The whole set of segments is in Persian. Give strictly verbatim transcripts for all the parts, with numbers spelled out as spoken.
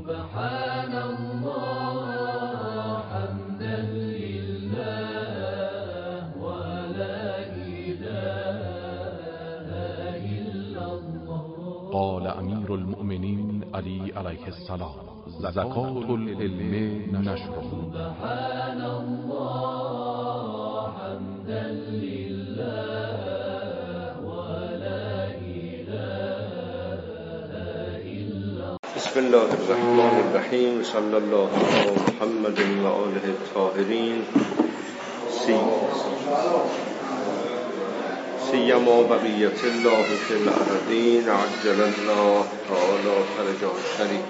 سبحان الله حمدا لله ولا إله إلا الله. قال امیر المؤمنین علی علیه السلام: زکات العلم نشره. سبحان الله حمدا لله ولا إله إلا الله. بسم الله الرحمن الرحیم. صلی الله علی محمد و آله الطاهرین. سی سیما بقیت الله فی الارضین عجل الله تعالی فرجه الشریف.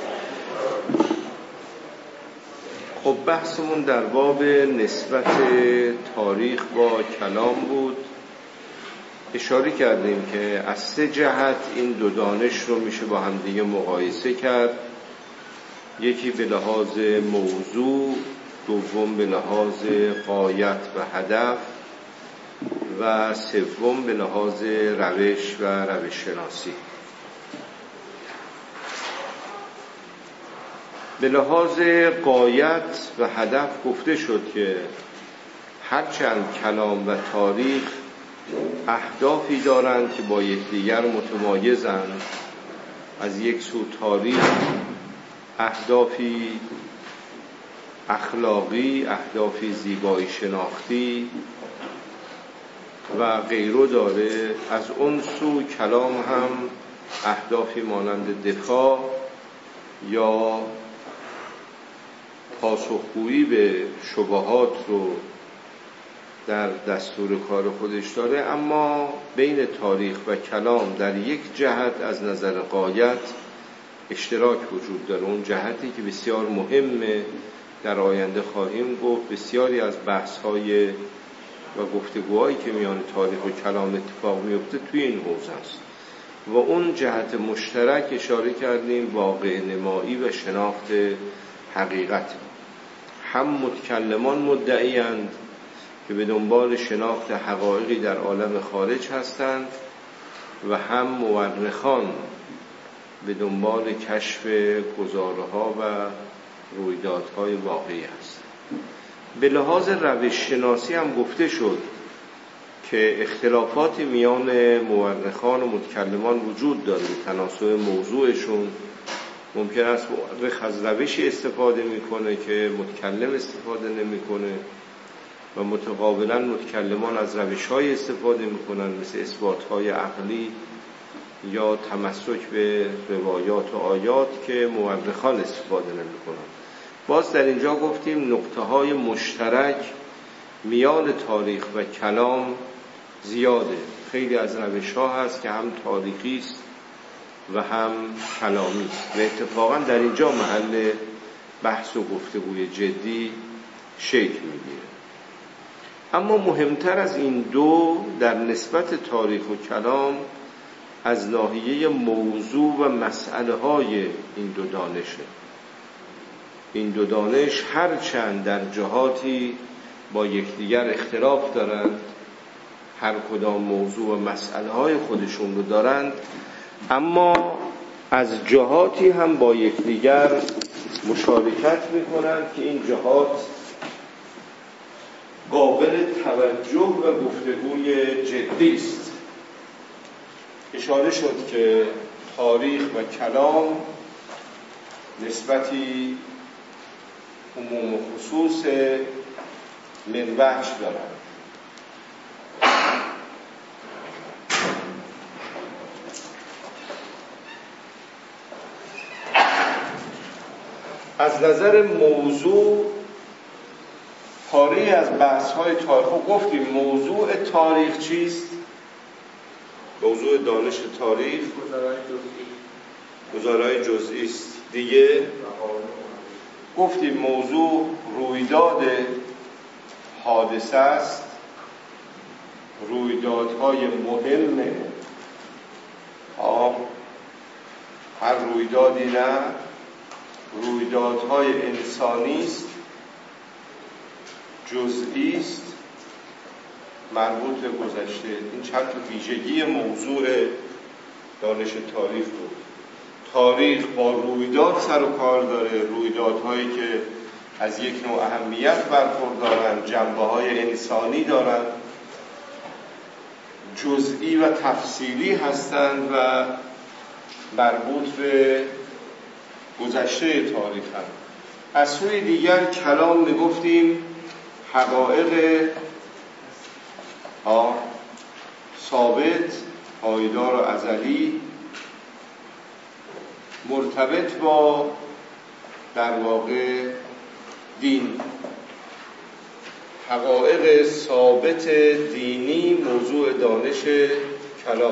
خب بحثمون در باب نسبت تاریخ با کلام بود. اشاره کردیم که از سه جهت این دو دانش رو میشه با هم دیگه مقایسه کرد. یکی به لحاظ موضوع، دوم به لحاظ غایت و هدف، و سوم به لحاظ روش و روش شناسی. به لحاظ غایت و هدف گفته شد که هرچند کلام و تاریخ اهدافی دارند که با یکدیگر متمایزند، از یک سو تاریخ اهدافی اخلاقی، اهدافی زیبایی شناختی و غیره داره، از اون سو کلام هم اهدافی مانند دفاع یا پاسخگویی به شبهات رو در دستور کار خودش داره. اما بین تاریخ و کلام در یک جهت از نظر غایت اشتراک وجود داره، اون جهتی که بسیار مهمه، در آینده خواهیم گفت. بسیاری از بحث‌های و گفتگوهایی که میان تاریخ و کلام اتفاق میفته توی این حوزه است و اون جهت مشترک اشاره کردیم واقع نمایی و شناخت حقیقت. هم متکلمان مدعی‌اند که به دنبال شناخت حقایقی در عالم خارج هستند و هم مورخان به دنبال کشف گزاره‌ها و رویدادهای واقعی هستند. به لحاظ روش شناسی هم گفته شد که اختلافاتی میان مورخان و متکلمان وجود داره به تناسب موضوعشون. ممکن است مورخ از روشی استفاده میکنه که متکلم استفاده نمیکنه و متقابلا متکلمان از روش‌های استفاده میکنن مثل اثبات‌های عقلی یا تمسک به روایات و آیات که مورخان استفاده نمیکنن. باز در اینجا گفتیم نقطه‌های مشترک میان تاریخ و کلام زیاده. خیلی از روش‌ها هست که هم تاریخی است و هم کلامی است و اتفاقا در اینجا محل بحث و گفتگوی جدی شکل میگیره. اما مهمتر از این دو در نسبت تاریخ و کلام از ناحیه موضوع و مسئله های این دو دانشه. این دو دانش هرچند در جهاتی با یکدیگر اختلاف دارند، هر کدام موضوع و مسئله های خودشون رو دارند، اما از جهاتی هم با یکدیگر مشارکت میکنند که این جهات قابل توجه و گفتگوی جدی است. اشاره شد که تاریخ و کلام نسبتی عموم و خصوص من وجه دارند. از نظر موضوع پاره از بحث‌های تاریخ گفتیم. موضوع تاریخ چیست؟ موضوع دانش تاریخ گزاره‌های جزئی است. دیگه گفتیم موضوع رویداد حادثه است، رویدادهای مهم، هر رویدادی نه، رویدادهای انسانی است، جزئی است، مربوط به گذشته. این چند تا ویژگی موضوع دانش تاریخ بود. تاریخ با رویداد سر و کار داره، رویدادهایی که از یک نوع اهمیت برخوردارن، جنبه‌های انسانی دارن، جزئی و تفصیلی هستند و مربوط به گذشته تاریخ هم. از سوی دیگر کلام میگفتیم حقایق ها ثابت، پایدار و ازلی، مرتبط با در واقع دین. حقایق ثابت دینی موضوع دانش کلام.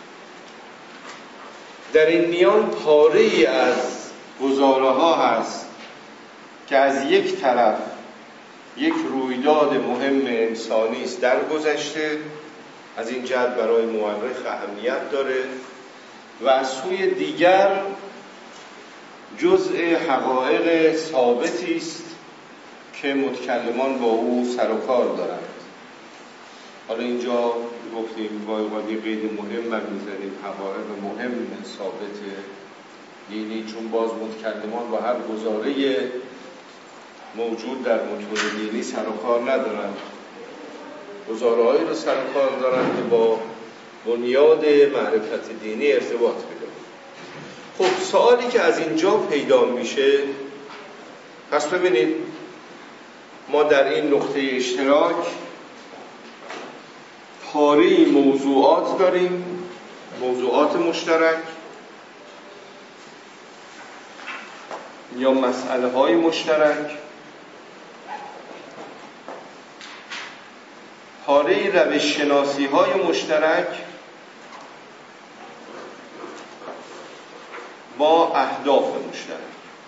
در این میان پاره‌ای از گزاره ها هست که از یک طرف یک رویداد مهم انسانی است در گذشته، از این جهت برای مورخ اهمیت داره، و از سوی دیگر جزء حقایق ثابتی است که متکلمان با او سر و کار دارند. حالا اینجا گفتیم با یه قید مهم من می‌ذاریم حقایق مهم ثابت دینی، چون باز متکلمان با هر گزاره موجود در متون دینی سر و کار ندارند، گزاره‌هایی رو سر و کار دارند که با بنیاد معرفت دینی ارتباط پیدا. خب سوالی که از اینجا پیدا میشه، پس ببینید ما در این نقطه اشتراک پاره‌ای موضوعات داریم، موضوعات مشترک یا مسئله های مشترک، پاره‌ای روش شناسی های مشترک با اهداف مشترک.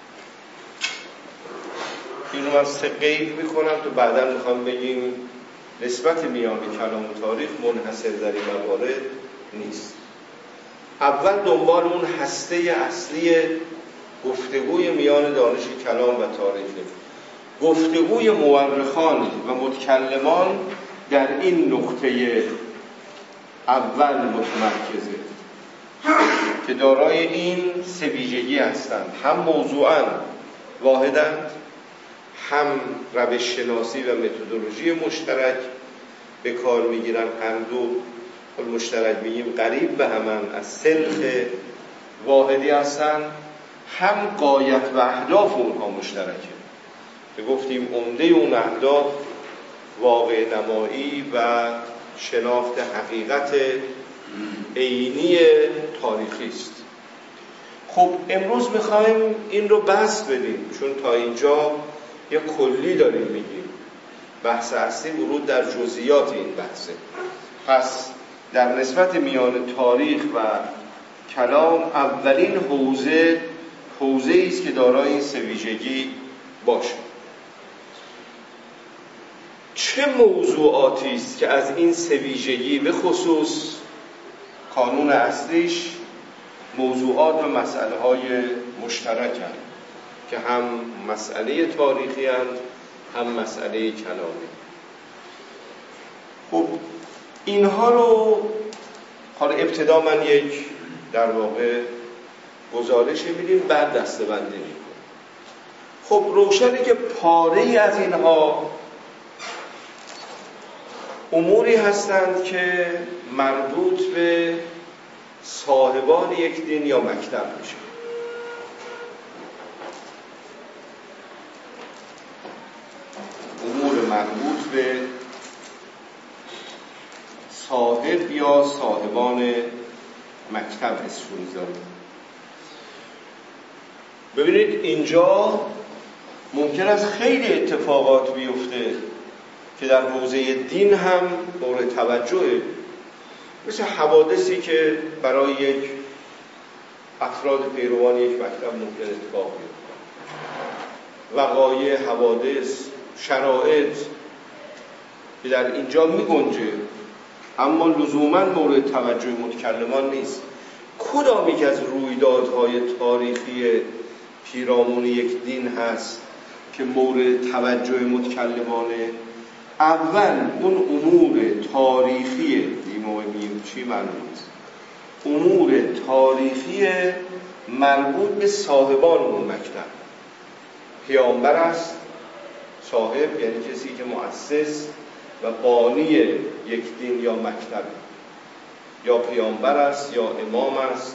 اینو من سه قید میکنم تو بعدا میخوام بگیم نسبت میان کلام و تاریخ منحصر در این موارد نیست. اول دنبال اون هسته اصلی گفتگوی میان دانش کلام و تاریخ، گفتگوی مورخان و متکلمان در این نقطه اول متمرکزه که دارای این سه ویژگی هستند: هم موضوعاً واحدند، هم روش شناسی و متدولوژی مشترک به کار میگیرن، هم دو مشترک میگیم قریب به همان از سلخ واحدی هستن، هم غایت و اهداف اونها مشترکه که گفتیم عمده اون اهداف واقع نمایی و شناخت حقیقت عینی تاریخی است. خب امروز میخوایم این رو بسط بدیم، چون تا اینجا یه کلی داریم میگیم، بحث اصلی ورود در جزئیات این بحثه. پس در نسبت میان تاریخ و کلام اولین حوزه حوزه‌ای است که دارای این سه ویژگی باشه. چه موضوعاتی است که از این سه ویژگی به خصوص کانون اصلیش موضوعات و مسئله های مشترک هستند که هم مسئله تاریخی هستند هم مسئله کلامی. خب اینها رو حالا ابتدا من یک در واقع گزارش میدیم، بعد دسته بندی میکنیم. خب روشنه که پاره‌ای از اینها اموری هستند که مربوط به صاحبان یک دین یا مکتب میشه. امور مربوط به صاحب یا صاحبان مکتب اسمشون میذاریم. ببینید اینجا ممکن است خیلی اتفاقات بیفته که در حوزه دین هم مورد توجهه، مثل حوادثی که برای یک افراد پیروان یک مکتب ممکن اتفاق بیفته، وقایع، حوادث، شرایط که در اینجا می گنجه اما لزوما مورد توجه متکلمان نیست. کدامی که از رویدادهای تاریخی پیرامون یک دین هست که مورد توجه متکلمانه؟ اول اون امور تاریخی دیمو میم چی مربوط امور تاریخی مربوط به صاحبان اون مکتب. پیامبر است، صاحب یعنی کسی که مؤسس و بانی یک دین یا مکتب، یا پیامبر است یا امام است،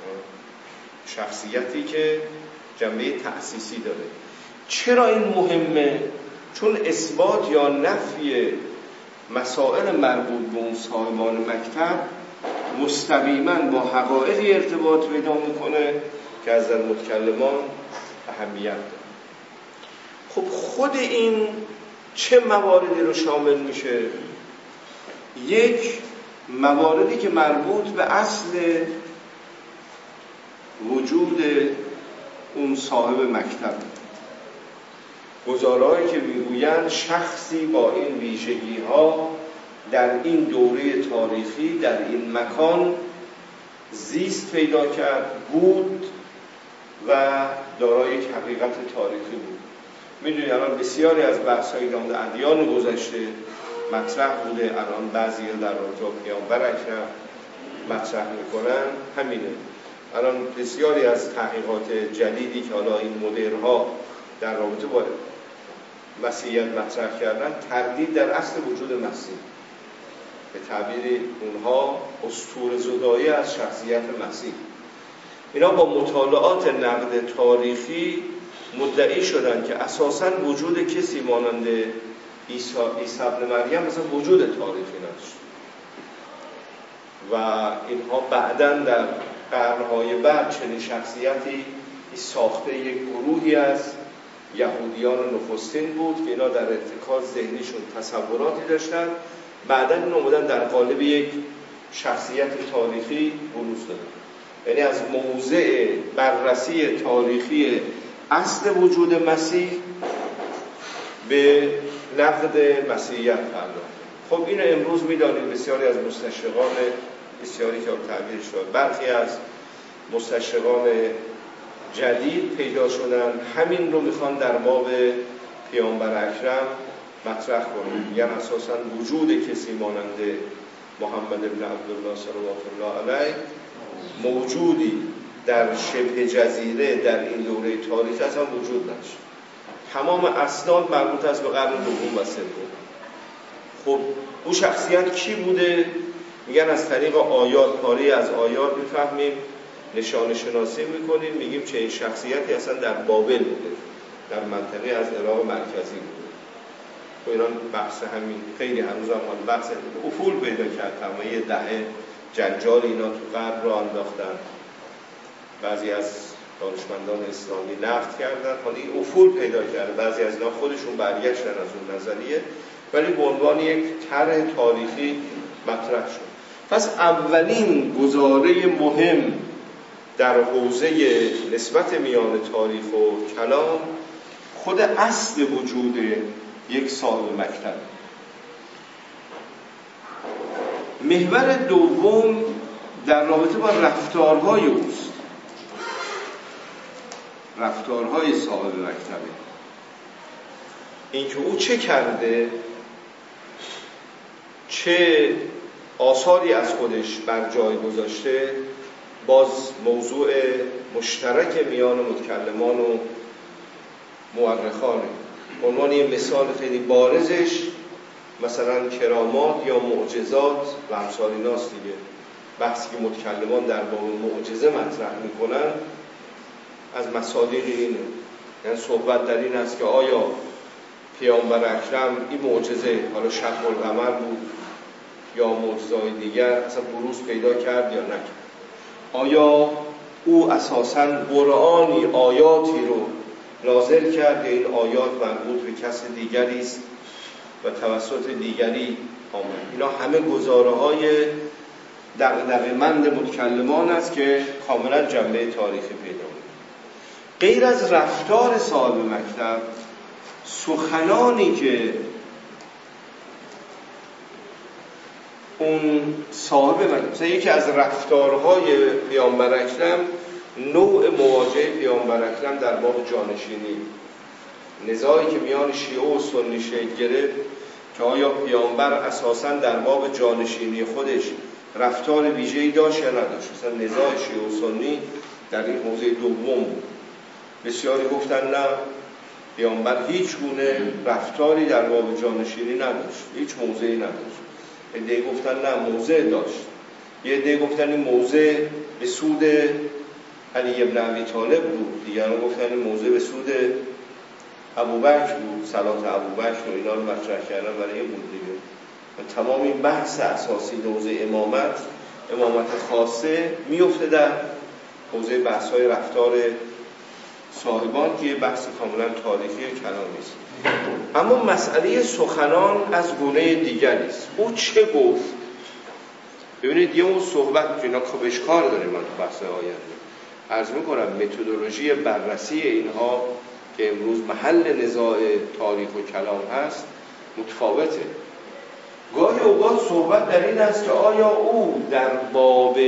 شخصیتی که جنبه تأسیسی داره. چرا این مهمه؟ چون اثبات یا نفی مسائل مربوط به اون صاحبان مکتب مستقیما با حقایقی ارتباط پیدا میکنه که از در متکلمان اهمیت داره. خب خود این چه مواردی رو شامل میشه؟ یک، مواردی که مربوط به اصل وجود اون صاحب مکتب، گزارهایی که میگویند شخصی با این ویژگی ها در این دوره تاریخی در این مکان زیست پیدا کرد، بود و دارای یک حقیقت تاریخی بود. میدونید الان بسیاری از بحث‌های در ادیان گذشته مطرح بوده، الان بعضی‌ها در رابطه با پیامبر اکرم مطرح میکنن. همینه، الان بسیاری از تحقیقات جدیدی که حالا این مدرن‌ها در رابطه با مسیحیت مطرح کردن، تردید در اصل وجود مسیح، به تعبیر اونها اسطوره زدایی از شخصیت مسیح. اینا با مطالعات نقد تاریخی مدعی شدن که اساساً وجود کسی مانند عیسی عیسی ابن مریم مثلا وجود تاریخی نداشت و اینها بعداً در قرنهای بعد چنین شخصیتی ساخته یک گروهی از یهودیان نخستین بود که اینا در ارتکاز ذهنیشون تصوراتی داشتن، بعداً این اومدن در قالب یک شخصیت تاریخی بروز دادن. یعنی از موضع بررسی تاریخی اصل وجود مسیح به نقد مسیحیت پرداخت. خب اینو امروز میدانید بسیاری از مستشرقان، بسیاری که تعبیر شد، برخی از مستشرقان جدید پیدا شدن همین رو میخوان در باب پیامبر اکرم مطرح کنن. میگن اساساً وجود کسی مانند محمد بن عبدالله صلوات الله علیه موجودی در شبه جزیره در این دوره تاریخی اصلا وجود نداشت. تمام اسناد مربوط است به قرن دوم و سوم. خب اون شخصیت کی بوده؟ میگن از طریق آیات، پاره از آیات میفهمیم، نشانه شناسی میکنیم، میگیم چه این شخصیتی اصلا در بابل بوده، در منطقه از عراق مرکزی بوده. خب اینا بحث همین خیلی هنوز هم بحث افول پیدا کرد، تمام یه دهه جنجال اینا تو غرب رو انداختن، بعضی از دانشمندان اسلامی نقد کردن، حالا این افول پیدا کرده، بعضی از اینا خودشون برگشتن از اون نظریه، ولی به عنوان یک طرح تاریخی مطرح شد. پس اولین گزاره مهم در حوزه نسبت میان تاریخ و کلام خود اصل وجود یک صاحب مکتب. محور دوم در رابطه با رفتارهای اوست، رفتارهای صاحب مکتبه. اینکه او چه کرده، چه آثاری از خودش بر جای گذاشته، باز موضوع مشترک میان متکلمان و مورخانه. عنوان یه مثال خیلی بارزش مثلا کرامات یا معجزات و امثال ایناست دیگه. بحثی که متکلمان در باب معجزه مطرح میکنن از مصادیق اینه، یعنی صحبت در این است که آیا پیامبر اکرم این معجزه حالا شق القمر بود یا معجزه‌های دیگر اصلا بروز پیدا کرد یا نکرد؟ آیا او اساساً قرآنی آیاتی رو نازل کرد یا این آیات مربوط به کس دیگری است و توسط دیگری آمد؟ اینا همه گزاره‌های دغدغه‌مند متکلمان است که کاملا جنبه تاریخی پیدا می‌کنه. غیر از رفتار صاحب مکتب، سخنانی که اون صاحب مکتب، مثلا یکی از رفتارهای پیامبر اکرم نوع مواجهه پیامبر اکرم در باب جانشینی، نزاعی که میان شیعه و سنی شکل گرفت که آیا پیامبر اساساً در باب جانشینی خودش رفتار ویژه‌ای داشت یا نداشت. مثلا نزاع شیعه و سنی در این حوزه دوم بود. بسیاری گفتن نه، پیامبر هیچ گونه رفتاری در باب جانشینی نداشت، هیچ موضعی نداشت. عده‌ای گفتن نه، موضع داشت. یه عده‌ای گفتن این موضع به سود علی ابن ابی طالب بود، دیگران گفتن این موضع به سود ابوبکر بود، صلات ابوبکر و اینا رو مطرح کردن برای این بود دیگه. تمام این بحث اساسی حوزه امامت، امامت خاصه میفته در حوزه بحث‌های رفتار صاحبان که یه بحث کاملا تاریخی کلامی است. اما مسئله سخنان از گونه دیگری است. او چه گفت؟ ببینید یه اون صحبت که اینا خودش کار داریم من تو بحث آینده عرض میکنم، متدولوژی بررسی اینها که امروز محل نزاع تاریخ و کلام هست متفاوته. گاهی اوقات صحبت در این است که آیا او در باب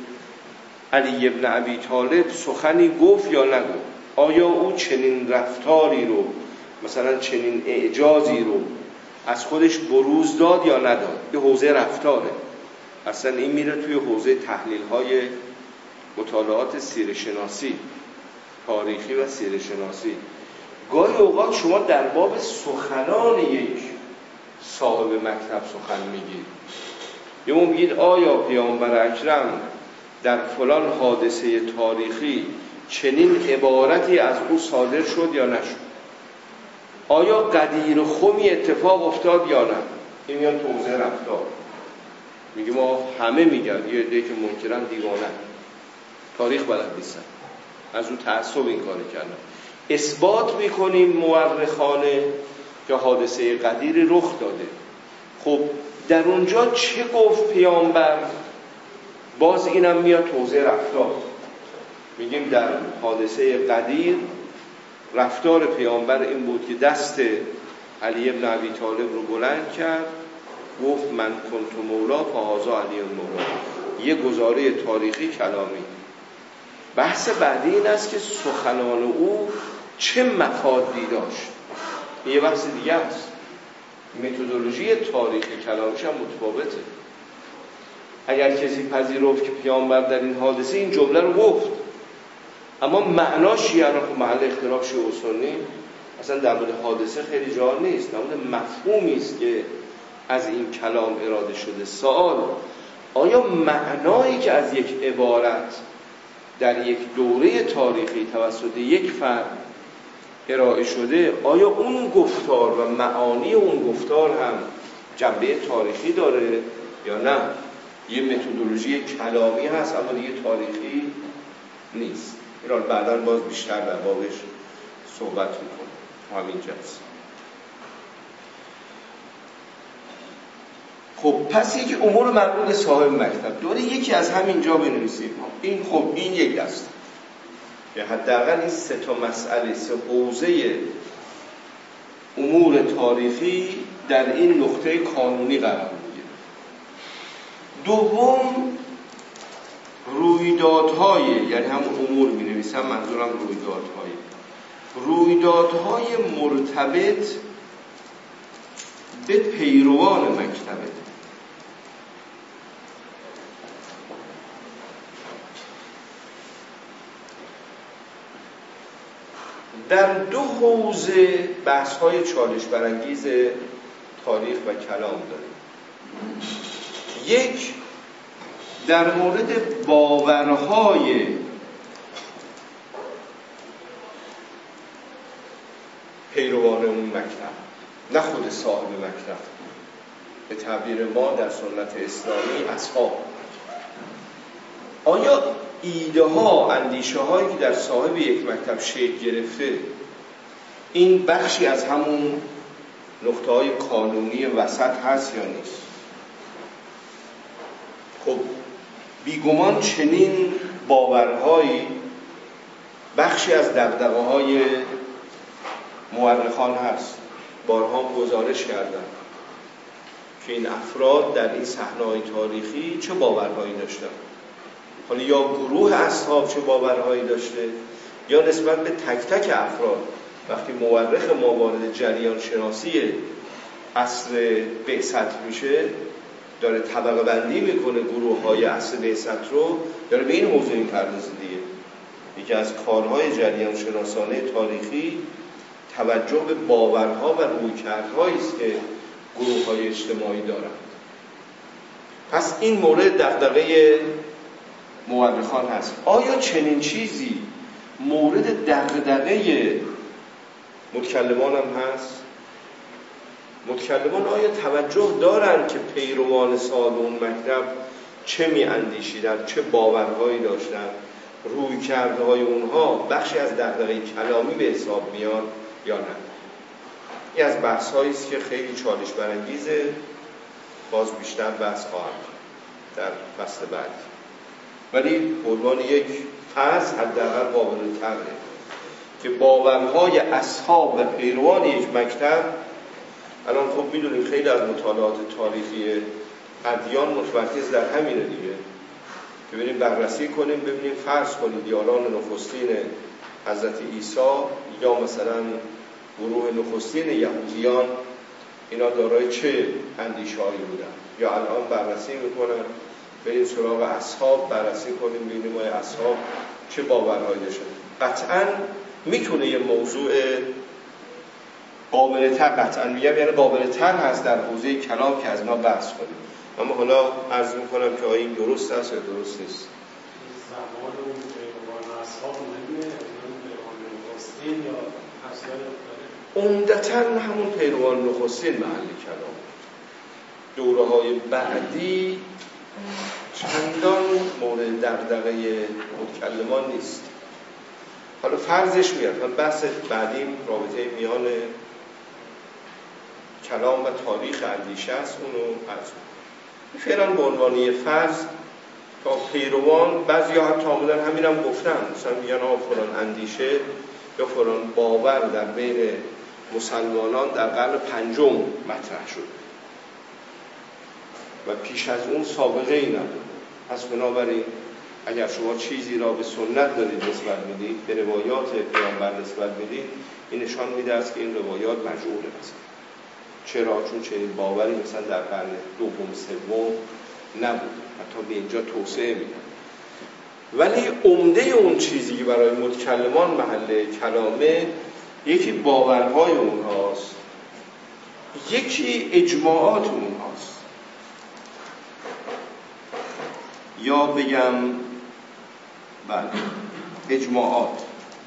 علی ابن ابی طالب سخنی گفت یا نگفت، آیا او چنین رفتاری رو مثلا چنین اعجازی رو از خودش بروز داد یا نداد. به حوزه رفتاره، اصلا این میره توی حوزه تحلیل های مطالعات سیره شناسی، تاریخی و سیره شناسی. گاهی اوقات شما در باب سخنان یک صاحب مکتب سخن میگید، یا میگید آیا پیامبر اکرم در فلان حادثه تاریخی چنین عبارتی از او صادر شد یا نشد، آیا قدیر خمی اتفاق افتاد یا نه. این میاد تو حوزه رفتار. میگه ما همه میگن یه عده که منکرن دیوانه، تاریخ بلد نیستن، از اون تعصب این کار کردن. اثبات میکنیم مورخانه که حادثه قدیری رخ داده. خب در اونجا چه گفت پیامبر؟ باز اینم میاد توضیح رفتار. میگیم در حادثه قدیر رفتار پیامبر این بود که دست علی ابن ابی طالب رو بلند کرد، گفت من کنت مولا فهذا علی مولا. یه گزاره تاریخی کلامی. بحث بعدی این است که سخنان او چه مفادی داشت. یه بحث دیگه است. متدولوژی تاریخی کلامیش هم متفاوته. اگر کسی پذیرفت که پیامبر در این حادثه این جمله رو گفت، اما معناش یعنی خب محل اختلاف شیعه و سنی اصلا در مورد حادثه خیلی جا نیست، در مورد مفهومی است که از این کلام اراده شده. سوال آیا معنایی که از یک عبارت در یک دوره تاریخی توسط یک فرد ارائه شده، آیا اون گفتار و معانی اون گفتار هم جنبه تاریخی داره یا نه؟ یه متدولوژی کلامی هست اما دیگه تاریخی نیست. ایران بعداً باز بیشتر در بابش صحبت میکنه. همینجاست. خب پس یک امور مربوط صاحب مکتب دوره یکی از همین جا بنویسیم. این خب این یک دست که حداقل این سه تا مسئله، سه حوزه امور تاریخی در این نقطه کانونی قرار میگیره. دوم رویدادهای، یعنی هم امور می نویسم منظورم رویدادهای رویدادهای مرتبط به پیروان مکتبه. در دو حوزه بحث‌های چالش برانگیز تاریخ و کلام داریم. یک در مورد باورهای پیروان اون مکتب، نه خود صاحب مکتب، به تعبیر ما در سنت اسلامی اصحاب. آیا ایده ها، اندیشه هایی که در صاحب یک مکتب شکل گرفته این بخشی از همون نقطه های کانونی وسط هست یا نیست؟ خب بیگمان چنین باورهایی بخشی از دغدغه‌های مورخان هست. بارها گزارش کردن که این افراد در این صحنه‌های تاریخی چه باورهایی داشتن. حالا یا گروه اصحاب چه باورهایی داشته، یا نسبت به تک تک افراد. وقتی مورخ ما وارد جریان شناسی عصر بعثت میشه، داره طبقه بندی میکنه گروه های اصل بعثت رو، داره به این موضوع میپردازه دیگه. یکی از کارهای جریان شناسانه تاریخی توجه به باورها و رویکردهایی است که گروه های اجتماعی دارند. پس این مورد دغدغه مورخان هست. آیا چنین چیزی مورد دغدغه متکلمان هم هست؟ متکلمان آیا توجه دارند که پیروان صاحب اون مکتب چه می اندیشیدند، چه باورهایی داشتند، رویکردهای اونها بخشی از دغدغه کلامی به حساب میان یا نه؟ این از بحث‌هایی است که خیلی چالش برانگیزه، باز بیشتر بحث خواهم در فصل بعدی، ولی به عنوان یک فرض حداقل قابل طرحه که باورهای اصحاب و پیروان یک مکتب، الان خب میدونیم خیلی از مطالعات تاریخی ادیان متمرکز در همینه دیگه، که بریم بررسی کنیم ببینیم فرض کنید یاران نخستین حضرت عیسی یا مثلا گروه نخستین یهودیان اینا دارای چه اندیشه‌هایی بودن، یا الان بررسی میکنن بریم سراغ اصحاب بررسی کنیم ببینیم ما اصحاب چه باورهایی داشتن. قطعاً میتونه یه موضوع قابل تر، قطعاً میگم یعنی قابل تر هست در حوزه کلام که از ما بحث کنیم، اما حالا عرض میکنم که آیا این درست است یا درست نیست. زمان و پیروان اصحاب مهمه، اون پیروان نخستین یا اصحاب داره؟ عمدتاً همون پیروان نخستین محل کلام، دوره های بعدی چندان مورد دغدغه متکلمان نیست. حالا فرضش میاد، من بحث بعدیم رابطه میان کلام و تاریخ اندیشه است، اونو عرض کنم. فعلا به عنوان یه فرض تا پیروان، بعضی ها حتی آمدن همین هم گفتن، مثلا میگن آقا فلان اندیشه یا فلان باور در بین مسلمانان در قرن پنجم مطرح شد و پیش از اون سابقه ای نبود. پس بنابراین اگر شما چیزی را به سنت دارید نسبت میدید، به روایات پیامبر نسبت میدید، این نشان میده است که این روایات مجعوله مثلا. چرا؟ چون چنین باوری مثلا در قرن دوم سوم نبود، حتی به اینجا توسعه میدن. ولی عمده اون چیزی که برای متکلمان محل کلامه، یکی باورهای اونهاست، یکی اجماعات اونهاست، یا بگم بله اجماعات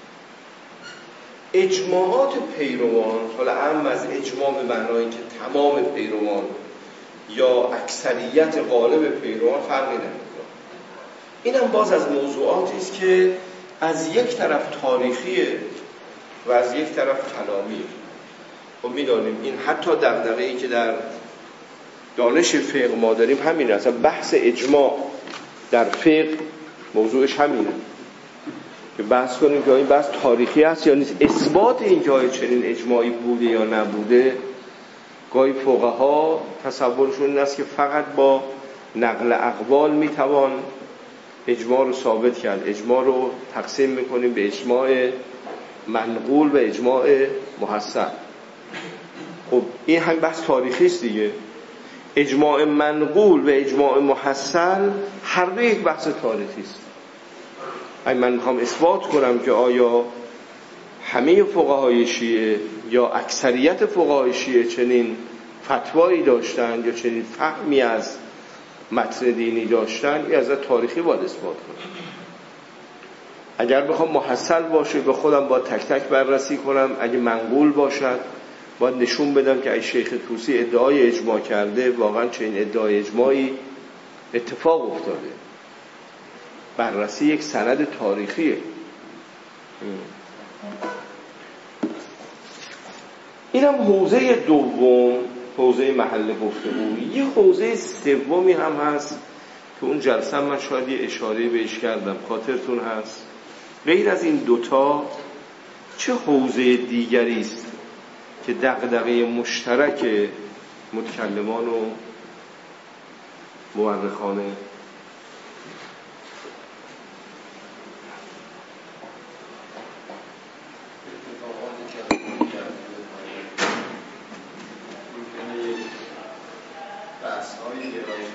اجماعات پیروان. حالا اهم از اجماع به معنایی که تمام پیروان یا اکثریت غالب پیروان فرقی نمیکنه. اینم باز از موضوعاتی است که از یک طرف تاریخیه و از یک طرف کلامیه. خب میدانیم این حتی دغدغه‌ای که در دانش فقه ما داریم همینه، اصلا بحث اجماع در فقه موضوعش همینه که بحث کنیم که این بحث تاریخی است یا نیست. اثبات این که آیا چنین اجماعی بوده یا نبوده، گاهی فقها تصورشون این است که فقط با نقل اقوال میتوان اجماع رو ثابت کرد. اجماع رو تقسیم میکنیم به اجماع منقول و اجماع محسن. خب این هم بحث تاریخی است دیگه. اجماع منقول و اجماع محسن هر دو یک بحث تاریخی است. اگه من میخوام اثبات کنم که آیا همه فقهای شیعه یا اکثریت فقهای شیعه چنین فتوایی داشتن یا چنین فهمی از متن دینی داشتن، این از تاریخی باید اثبات کنم. اگر بخوام محصل باشه به خودم باید تک تک بررسی کنم. اگه منقول باشد باید نشون بدم که ای شیخ طوسی ادعای اجماع کرده واقعا چنین ادعای اجماعی اتفاق افتاده. بررسی یک سند تاریخیه. اینم حوزه دوم، حوزه محل گفتگو. یه حوزه سومی هم هست که اون جلسه من شاید یه اشاره بهش کردم، خاطرتون هست. غیر از این دوتا چه حوزه دیگری است که دغدغه مشترک متکلمان و مورخانه؟ بحث‌های گرایشی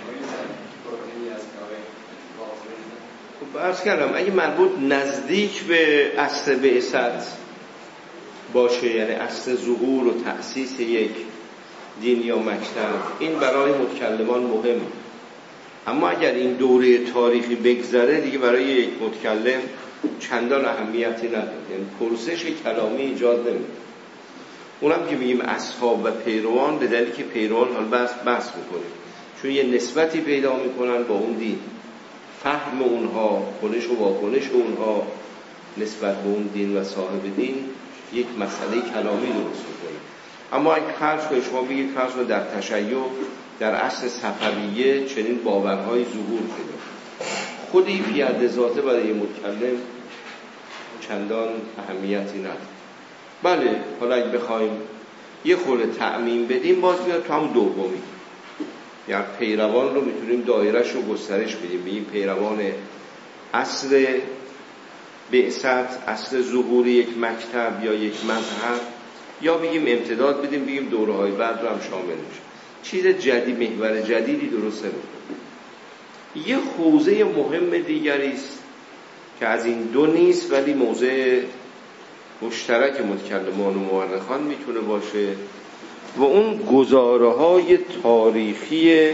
عرض کردم اگه مربوط نزدیک به عصر بعثت باشه، یعنی عصر ظهور و تأسیس یک دین یا مکتب، این برای متکلمان مهم. اما اگر این دوره تاریخی بگذره دیگه برای یک متکلم چندان اهمیتی نداره، یعنی پرسش کلامی ایجاد نمیده. اونم که میگیم اصحاب و پیروان به دلیلی که پیروان حال بحث بحث میکنه، چون یه نسبتی پیدا میکنن با اون دین، فهم اونها، کنش و واکنش اونها نسبت به اون دین و صاحب دین یک مسئله کلامی درست میکنه. اما اگه فرض کنید شما بگید فرض کنید در تشیع در عصر صفویه چنین باورهای ظهور پیدا، خود این فی حد ذاته برای متکلم چندان اهمیتی نداره. بله حالا اگه بخوایم یه خورده تعمیم بدیم باز میاد تو هم دومی، یعنی پیروان رو میتونیم دایرهش رو گسترش بدیم، بگیم پیروان عصر بعثت، عصر ظهور یک مکتب یا یک مذهب، یا بگیم امتداد بدیم بگیم دوره‌های بعد رو هم شامل میشه. چیز جدید، محور جدیدی درست نمی‌کنه. یه حوزه مهم دیگری است که از این دو نیست ولی موضع مشترک متکلمان و مورخان میتونه باشه و اون گزاره‌های تاریخی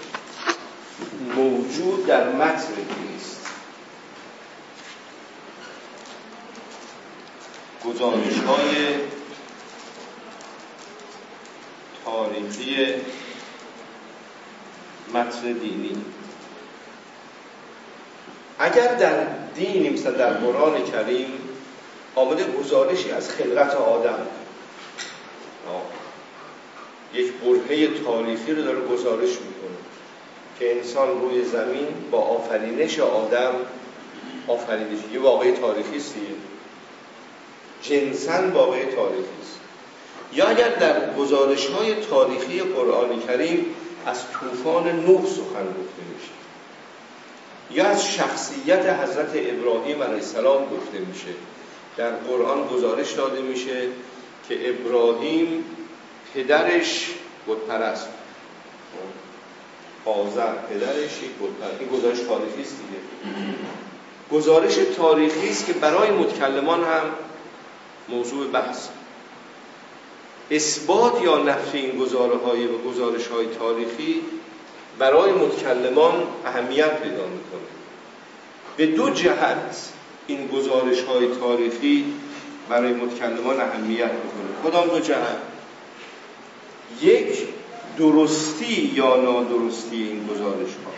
موجود در متن نیست. گزارش‌های تاریخی متن دینی اگر در دینی مثل در قرآن کریم آمده گزارشی از خلقت آدم، یک برهه تاریخی رو داره گزارش میکنه که انسان روی زمین با آفرینش آدم آفرینش، یه واقعه تاریخی است، جنساً واقعه تاریخی است. یا اگر در گزارش‌های تاریخی قرآن کریم از طوفان نوح سخن گفته میشه یا از شخصیت حضرت ابراهیم علیه السلام گفته میشه، در قرآن گزارش داده میشه که ابراهیم پدرش بت‌پرست بود، آزر پدرش یک بت‌پرست. این گزارش تاریخی است دیگه، گزارش تاریخی است که برای متکلمان هم موضوع بحث. اثبات یا نفی این گزاره‌های و گزارش‌های تاریخی برای متکلمان اهمیت پیدا می‌کنه. به دو جهت این گزارش‌های تاریخی برای متکلمان اهمیت می‌کنه. کدام دو جهت؟ یک، درستی یا نادرستی این گزارش‌ها.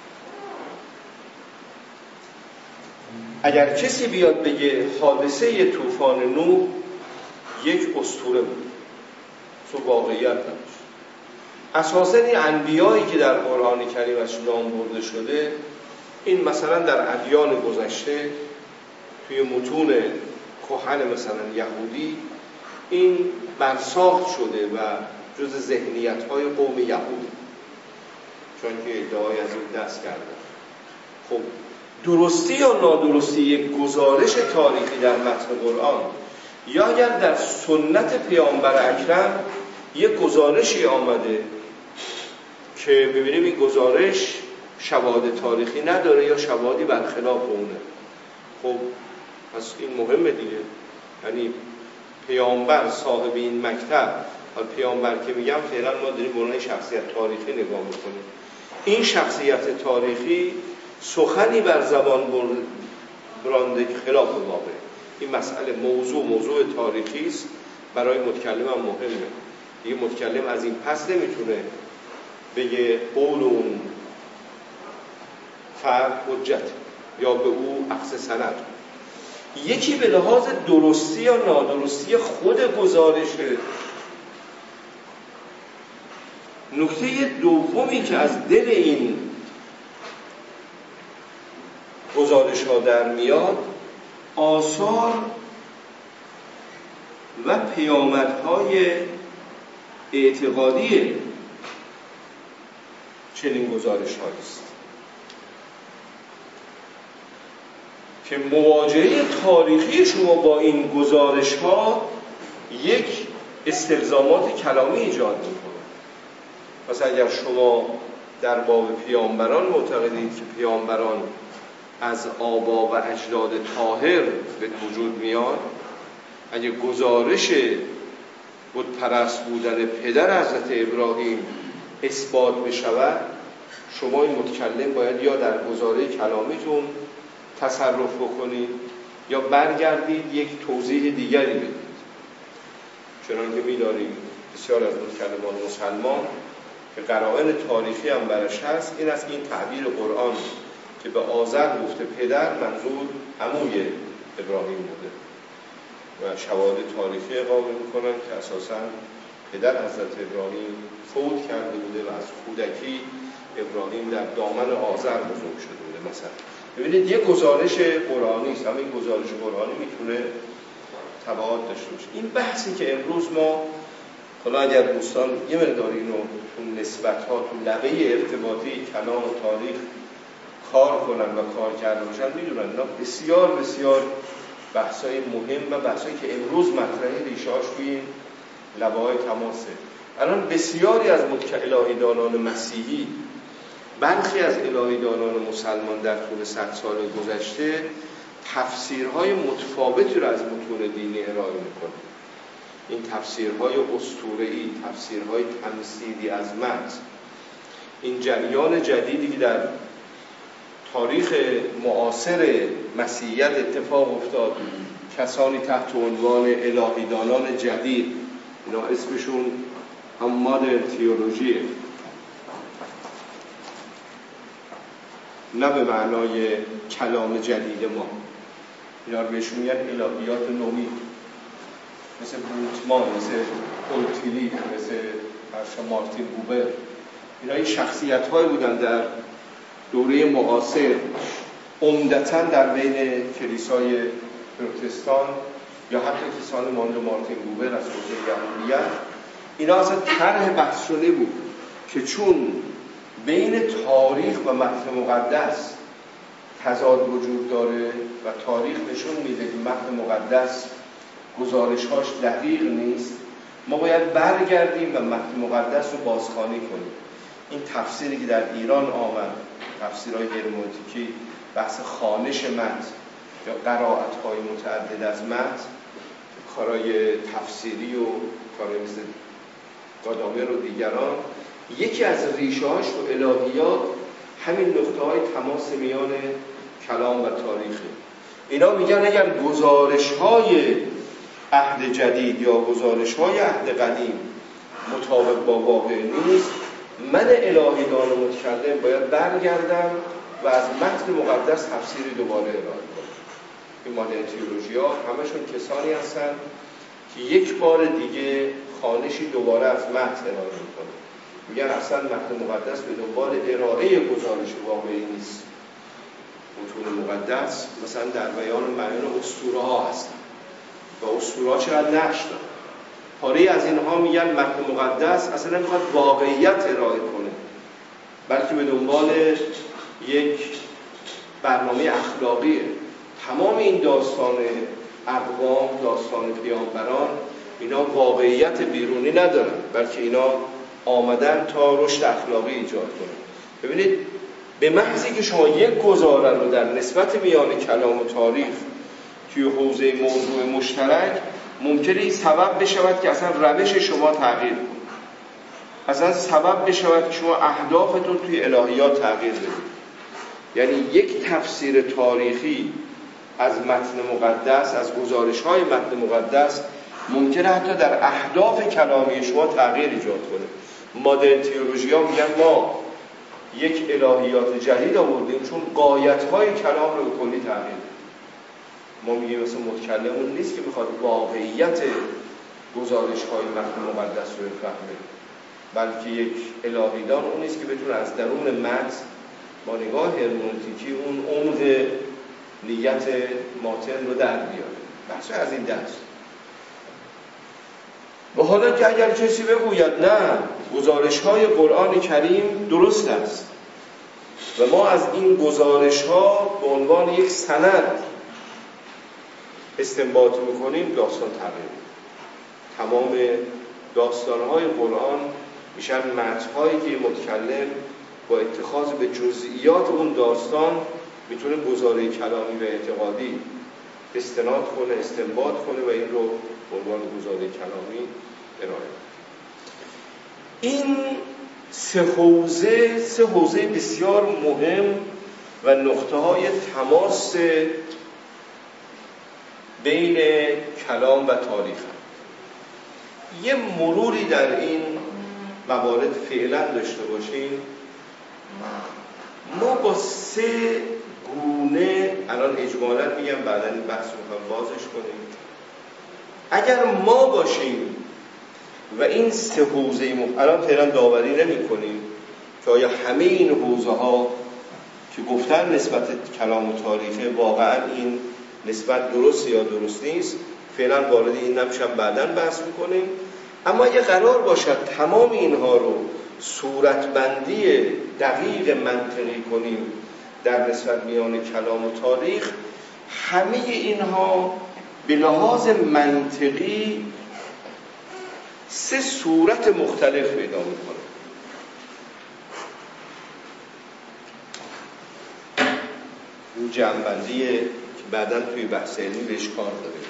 اگر کسی بیاد بگه حادثه طوفان نوح یک اسطوره بود، تو واقعیت نمیشه. اساساً این انبیایی که در قرآن کریم از نام برده شده، این مثلا در ادیان گذشته توی متون کهن مثلا یهودی این برساخت شده و جز ذهنیت‌های قوم یهود، چون که ادعای از این دست کردن. خب درستی یا نادرستی یک گزارش تاریخی در متن قرآن یا اگر در سنت پیامبر اکرم یک گزارشی آمده که ببینیم این گزارش شواهد تاریخی نداره یا شواهدی برخلاف اونه، خب پس این مهمه دیگه. یعنی پیامبر صاحب این مکتب، حال پیامبر که میگم فعلا ما داریم به عنوان شخصیت تاریخی نگاه میکنیم، این شخصیت تاریخی سخنی بر زبان برانده که خلاف واقع. این مسئله موضوع موضوع تاریخی است، برای متکلم هم مهمه. دیگه متکلم از این پس نمیتونه بگه قول اون فرد حجت یا به او اخذ سند. یکی به لحاظ درستی یا نادرستی خود گزارشه. نکته دومی که از دل این گزارش ها در میاد، آثار و پیامدهای اعتقادی چنین گزارش هاییست که مواجهه تاریخی شما با این گزارش ها یک استلزامات کلامی ایجاد میکنه. مثلا اگر شما در باب پیامبران معتقدید که پیامبران از آبا و اجداد طاهر به وجود میاد، اگه گزارش بتپرست بودن پدر حضرت ابراهیم اثبات بشود، شما این متکلم باید یا در گزاره کلامیتون تصرف بکنید یا برگردید یک توضیح دیگری بدید. چنانکه می‌دانیم بسیار از متکلمان مسلمان که قرائن تاریخی هم برش هست، این است که این تعبیر قرآن که به آذر گفته پدر، منظور عموی ابراهیم بوده و شواهد تاریخی اقامه می‌کنند که اساساً پدر حضرت ابراهیم فوت کرده بوده و از کودکی ابراهیم در دامن آذر بزرگ شده بوده. مثلا ببینید یک گزارش قرآنی است، اما این گزارش قرآنی میتونه تبعات داشته باشه. این بحثی که امروز ما، حالا اگر دوستان یه مقدار اینو تو نسبت‌ها، تو لبه ارتباطی کلام و تاریخ کار کنن و کار کرده باشن، میدونن اینا بسیار بسیار بحثای مهم و بحثایی که امروز مطرحه ریشه‌اش توی این لبه‌های تماسه. الان بسیاری از الهی‌دانان مسیحی، برخی از الهی‌دانان مسلمان در طول صد سال گذشته تفسیرهای متفاوتی را از متون دینی ارائه می‌کنند. این تفسیرهای اسطوره‌ای، تفسیرهای تمثیلی از متن، این جریان جدیدی که در تاریخ معاصر مسیحیت اتفاق افتاد، کسانی تحت عنوان الهی‌دانان جدید، اینا اسمشون هم مادرن تئولوژیه، نه به معنای کلام جدید ما، اینا رو بهشون میگن الهیات نوعی، مثل بولتمان، مثل اولتیلی، مثل هرشا مارتین بوبر. اینا این شخصیت هایی بودن در دوره معاصر، عمدتاً در بین کلیسای پروتستان یا حتی کسان مانند مارتین بوبر از حوزه یهودیت. اینا اصلا طرح بحث شده بود که چون بین تاریخ و متن مقدس تضاد وجود داره و تاریخ نشون میده که متن مقدس گزارش‌هاش دقیق نیست، ما باید برگردیم و متن مقدس رو بازخوانی کنیم. این تفسیری که در ایران آمد، تفسیرهای هرمنوتیکی، بحث خوانش متن یا قرائت‌های متعدد از متن، کارهای تفسیری و کارهای مثل گادامر و دیگران، یکی از ریشه‌هاش تو الهیات همین نقطه‌های تماس میان کلام و تاریخه. اینا میگن اگر گزارش‌های عهد جدید یا گزارش‌های عهد قدیم مطابق با واقع نیست، من الهی‌دان متکلم باید برگردم و از متن مقدس تفسیری دوباره ارائه کنم. این مادرن تئولوژی‌ها همشون کسانی هستن که یک بار دیگه خوانشی دوباره از متن ارائه می‌کنن. میگن اصلا متن مقدس به دنبال ارائه گزارش واقعی نیست. متون مقدس مثلا در بیان معانی اسطوره ها هستن و اسطوره ها چقدر نقش دارن. پاره از اینها میگن متن مقدس اصلا نمیخواد واقعیت ارائه کنه، بلکه به دنبال یک برنامه اخلاقیه. تمام این داستان اقوام، داستان پیامبران، اینا واقعیت بیرونی ندارن، بلکه اینا آمدن تا رشد اخلاقی ایجاد کنه. ببینید به محضی که شما یک گزاره رو در نسبت میان کلام و تاریخ توی حوزه موضوع مشترک، ممکنه این سبب بشود که اصلا روش شما تغییر کنه، اصلا سبب بشود که شما اهدافتون توی الهیات تغییر بدید. یعنی یک تفسیر تاریخی از متن مقدس، از گزارش‌های متن مقدس، ممکنه حتی در اهداف کلامی شما تغییر ایجاد کنه. مادرن تئولوژی‌ها میگن ما یک الهیات جدید آوردیم چون غایت‌های کلام رو به کلی تغییر بدیم. ما میگیم مثلا متکلم اون نیست که میخواد واقعیت گزارش‌های متن مقدس رو بفهمه، بلکه یک الهی‌دان اون نیست که بتونه از درون متن با نگاه هرمنوتیکی اون عمق نیت ماتن رو در بیاره. بحث از این دست. و حالا که اگر کسی بگوید نه گزارش‌های قرآن کریم درست است و ما از این گزارش‌ها به عنوان یک سند استنباط می‌کنیم، داستان تغییر. تمام داستان‌های قرآن میشن متن‌هایی که متکلم با اتخاذ به جزئیات اون داستان میتونه گزاره کلامی و اعتقادی استناد کنه، استنباط کنه و این رو به عنوان گزاره کلامی ارائه کنه. این سه حوزه سه حوزه بسیار مهم و نقطه های تماس بین کلام و تاریخ. یه مروری در این موارد فعلا داشته باشیم. ما با سه گونه، الان اجمالا میگم بعدا این بحث رو میخوام بازش کنیم، اگر ما باشیم و این سه حوزه مختلف، الان فعلا داوری نمی کنیم که آیا همه این حوزه ها که گفتن نسبت کلام و تاریخه واقعا این نسبت درست یا درست نیست، فعلا وارد این نمیشم، بعداً بحث میکنیم. اما اگه قرار باشد تمام اینها رو صورتبندی دقیق منطقی کنیم در نسبت میان کلام و تاریخ، همه اینها به لحاظ منطقی سه صورت مختلف پیدا میکنه. این جمع‌بندیه که بعداً توی بحث علمی بهش کار داریم.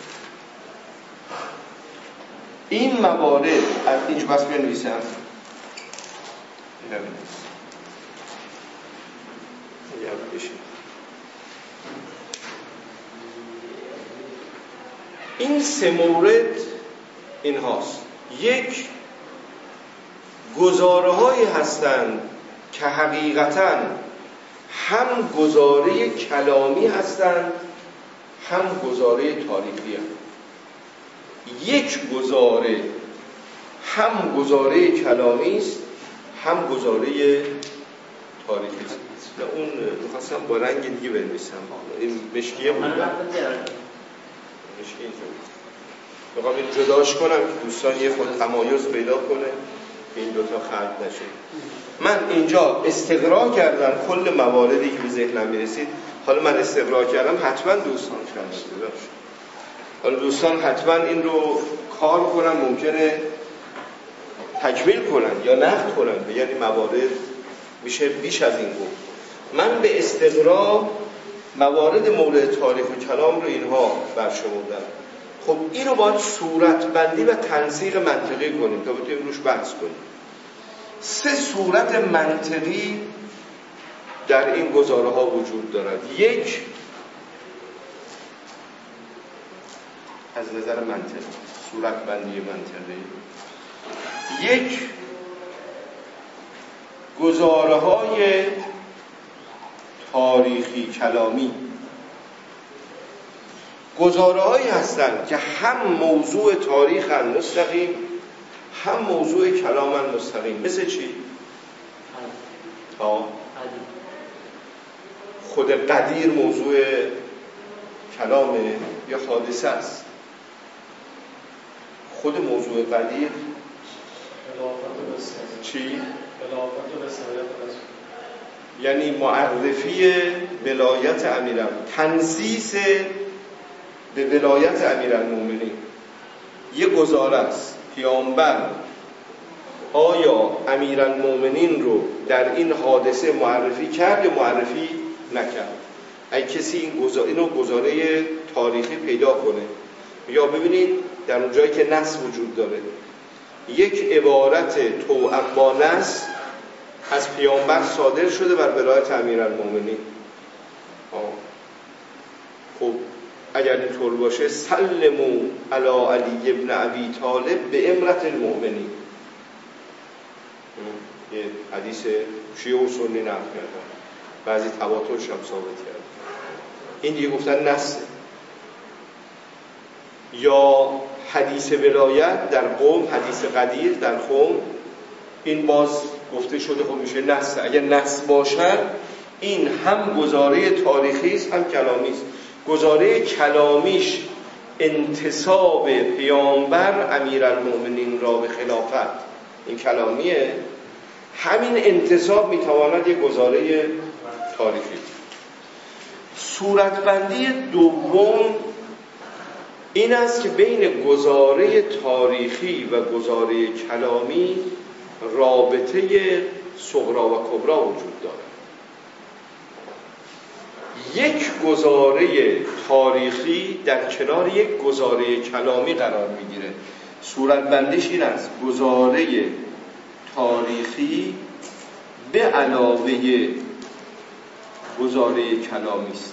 این موارد از اینجا بس بنویسم این سه مورد این هاست. یک، گزاره هایی هستند که حقیقتاً هم گزاره کلامی هستند هم گزاره تاریخی هستند. یک گزاره هم گزاره کلامی است هم گزاره تاریخی است. اون می‌خواستم با رنگ دیگه بنویسم، این مشکیه بود. مشکی اینجا میخوام این جداش کنم که دوستان یه خود تمایز پیدا کنه که این دوتا خلط نشه. من اینجا استقرا کردم کل مواردی که به ذهنم میرسید. حالا من استقرا کردم، حتما دوستان کردم، حالا دوستان حتما این رو کار کنن، ممکنه تکمیل کنن یا نقد کنن، یعنی موارد میشه بیش از این گفت. من به استقرا موارد مورد تاریخ و کلام رو اینها برشمردم. خب این رو باید صورت بندی و تنسیق منطقی کنیم تا بتونیم روش بحث کنیم. سه صورت منطقی در این گزاره ها وجود دارد. یک، از نظر منطقی، صورت بندی منطقی، یک، گزاره های تاریخی کلامی، گزاره هایی هستند که هم موضوع تاریخ هم مستقیم هم موضوع کلام هم مستقیم. مثل چی؟ آه. خود قدیر موضوع کلامه یا حادثه است؟ خود موضوع قدیر چی؟ یعنی معرفی ولایت امیرالمومنین، تنسیس به ولایت امیرالمومنین یه گزاره است. پیامبر آیا امیرالمومنین رو در این حادثه معرفی کرد یا معرفی نکرد؟ اگه کسی این گزاره اینو گزاره تاریخی پیدا کنه، یا ببینید در اون جایی که نص وجود داره یک عبارت توأم با نص از پیامبر صادر شده بر ولایت امیرالمومنین. خب اگر اینطور باشه سلموا علی علی ابن ابی طالب به امرت المؤمنین، یه حدیث شیعه و سنی نقل کردن، بعضی تواترش هم ثابت کردن. این دیگه گفتن نصه. یا حدیث ولایت در قوم، حدیث قدیر در قوم، این باز گفته شده خب میشه نصه. اگر نص باشد این هم گزاره تاریخی است هم کلامی است. گزاره کلامیش انتساب پیامبر امیرالمومنین را به خلافت، این کلامیه. همین انتساب میتواند یک گزاره تاریخی. صورتبندی دوم این است که بین گزاره تاریخی و گزاره کلامی رابطه صغرا و کبرا وجود دارد. یک گزاره تاریخی در کنار یک گزاره کلامی قرار میگیره. صورتبندیش این است: گزاره تاریخی به علاوه گزاره کلامی است.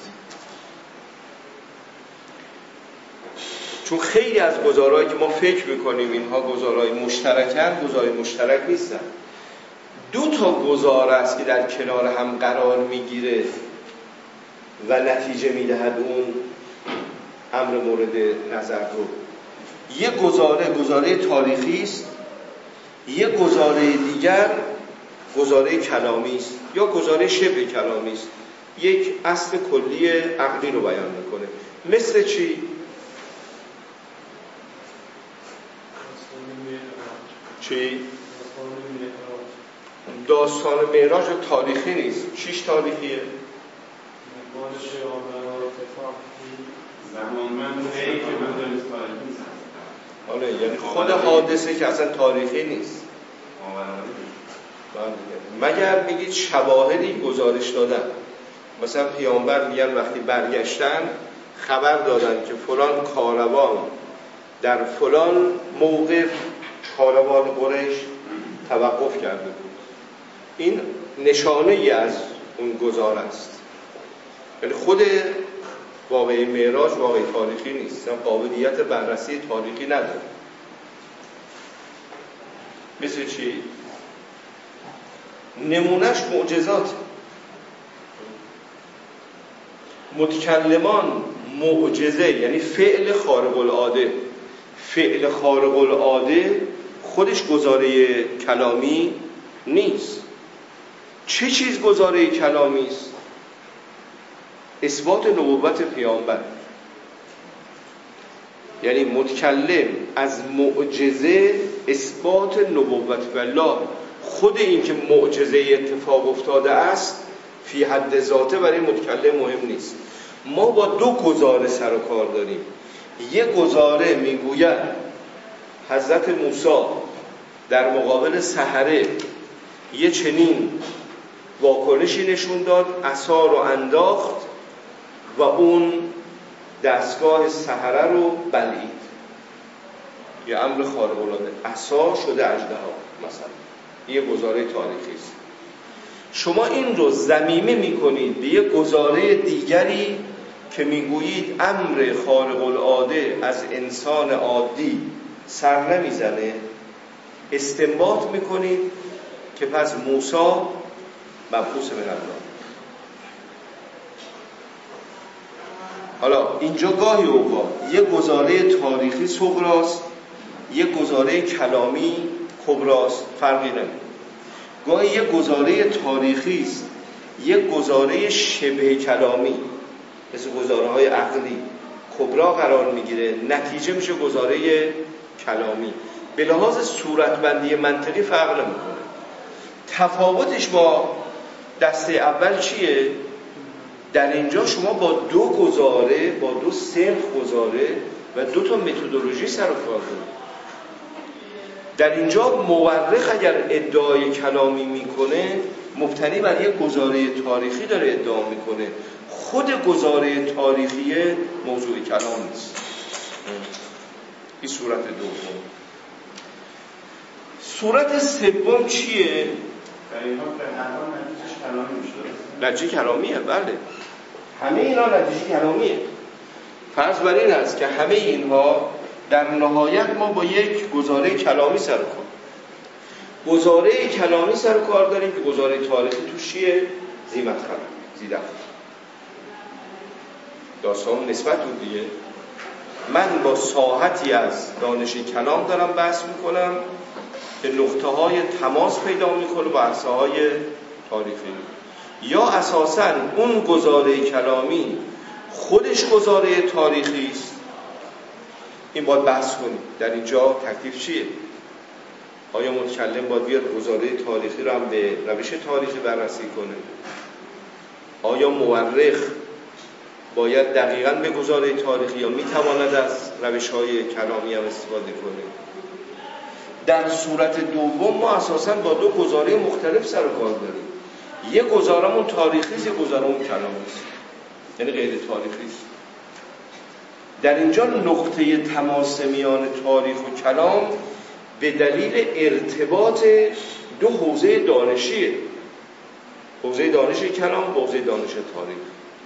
چون خیلی از گزارهایی که ما فکر میکنیم اینها گزارهای مشترکن، گزارهای مشترک نیستن. دو تا گزاره است که در کنار هم قرار میگیره و نتیجه میدهد اون امر مورد نظر رو. یه گزاره گزاره تاریخی است، یه گزاره دیگر گزاره کلامی است یا گزاره شبه کلامی است. یک اصل کلی عقلی رو بیان میکنه. مثل چی؟ چی؟ داستان معراج تاریخی نیست. چیش تاریخیه؟ آره، یعنی خود حادثه که اصلا تاریخی نیست. مگر میگید شواهدی گزارش دادن، مثلا پیامبر میگن وقتی برگشتن خبر دادن که فلان کاروان در فلان موقف کاروان قریش توقف کرده بود. این نشانه ای از اون گزاره است. یعنی خود واقعه معراج واقعه تاریخی نیست، قابلیت بررسی تاریخی نداره. مثل چی؟ نمونهش معجزات. متکلمان معجزه یعنی فعل خارق العاده. فعل خارق العاده خودش گزاره کلامی نیست. چه چیز گزاره کلامی است؟ اثبات نبوت پیامبر. یعنی متکلم از معجزه اثبات نبوت الله. خود این که معجزه اتفاق افتاده است فی حد ذاته برای متکلم مهم نیست. ما با دو گزاره سر و کار داریم. یک گزاره میگوید حضرت موسی در مقابل سحره یه چنین واکنشی نشون داد، عصا رو انداخت و اون دستگاه سحره رو بلعید. یه امر خارق العاده، عصا شده اژدها مثلا. یه گزاره تاریخی است. شما این رو ضمیمه میکنید به یه گزاره دیگری که میگویید امر خارق العاده از انسان عادی سر نمیزنه، استنباط میکنید که پس موسی مبعوث من الله. حالا اینجا گاهی اوقات یه گزاره تاریخی صغراست، یه گزاره کلامی کبراست، فرقی نمیکنه. گاهی یه گزاره تاریخی است، یه گزاره شبه کلامی مثل گزاره های عقلی کبرا قرار میگیره، نتیجه میشه گزاره کلامی. به لحاظ صورتبندی منطقی فرق نمیکنه. تفاوتش با دسته اول چیه؟ در اینجا شما با دو گزاره، با دو صنف گزاره و دو تا متدولوژی سر و کار دارید. در اینجا مورخ اگر ادعای کلامی میکنه مبتنی بر یک گزاره تاریخی داره ادعا میکنه. خود گزاره تاریخی موضوع کلام نیست. این صورت دوم. صورت سوم چیه؟ در اینها به هر حال نتیجهش کلامی میشه. نتیجه کلامیه، بله. همه اینا نتیجه کلامیه. فرض بر این است که همه اینها در نهایت ما با یک گزاره کلامی سر کار. گزاره کلامی سر کار داریم که گزاره تاریخی توش چیه؟ زیمت خبر، زیدفت. داستان نسبت بود دیگه. من با ساحتی از دانش کلام دارم بحث میکنم که نقطه های تماس پیدا میکنه با عرصه های تاریخی. یا اساساً اون گزاره کلامی خودش گزاره تاریخی است. این باید بحث کنیم در اینجا تکلیف چیه؟ آیا متکلم باید بیاد گزاره تاریخی رو هم به روش تاریخی بررسی کنه؟ آیا مورخ باید دقیقاً به گزاره تاریخی یا میتواند از روش‌های کلامی هم استفاده کنه؟ در صورت دوم ما اساساً با دو گزاره مختلف سر و کار داریم. یک گزارمون تاریخی است، یک گزارمون کلامی است. یعنی غیر تاریخی است. در اینجا نقطه تماس میان تاریخ و کلام به دلیل ارتباط دو حوزه دانشیه، حوزه دانش کلام و حوزه دانش تاریخ.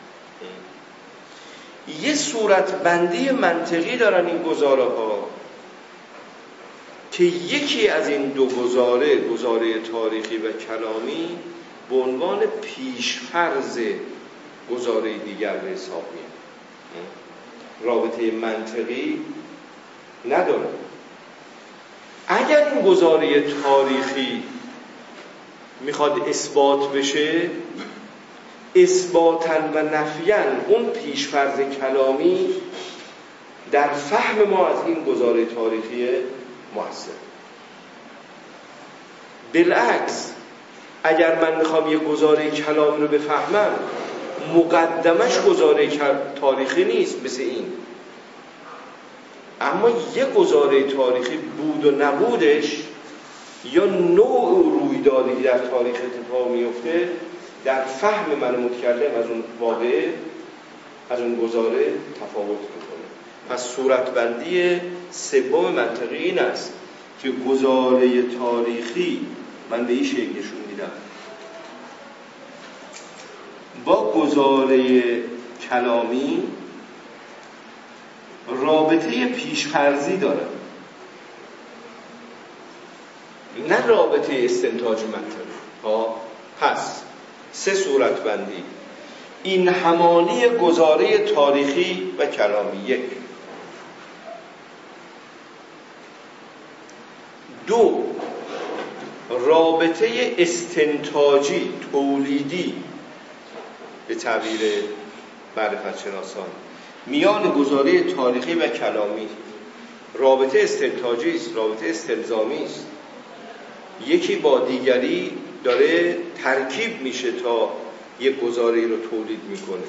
یه صورت بندی منطقی دارن این گزاره ها که یکی از این دو گزاره، گزاره تاریخی و کلامی، به عنوان پیشفرض گزاره دیگر به حساب میاد. رابطه منطقی نداره. اگر این گزاره تاریخی میخواد اثبات بشه، اثباتاً و نفیاً اون پیشفرض کلامی در فهم ما از این گزاره تاریخی مؤثر. بالعکس اگر من میخوام یه گزاره کلامی رو بفهمم، مقدمش گزاره تاریخی نیست مثل این، اما یه گزاره تاریخی بود و نبودش یا نوع رویدادی که در تاریخ اتفاق میفته در فهم من متکلم از اون واقعه، از اون گزاره تفاوت میکنه. پس صورتبندی سوم منطقی این است که گزاره تاریخی، من به این شکل نشون میدم، با گزاره کلامی رابطه پیشفرضی داره، نه رابطه استنتاج منطقی. ها پس سه صورت بندی: این همانی گزاره تاریخی و کلامی، یک. دو، رابطه استنتاجی تولیدی به تعبیر معرفت شناسان میان گزاره تاریخی و کلامی. رابطه استنتاجی است، رابطه استلزامی است، یکی با دیگری داره ترکیب میشه تا یک گزاره رو تولید میکنه.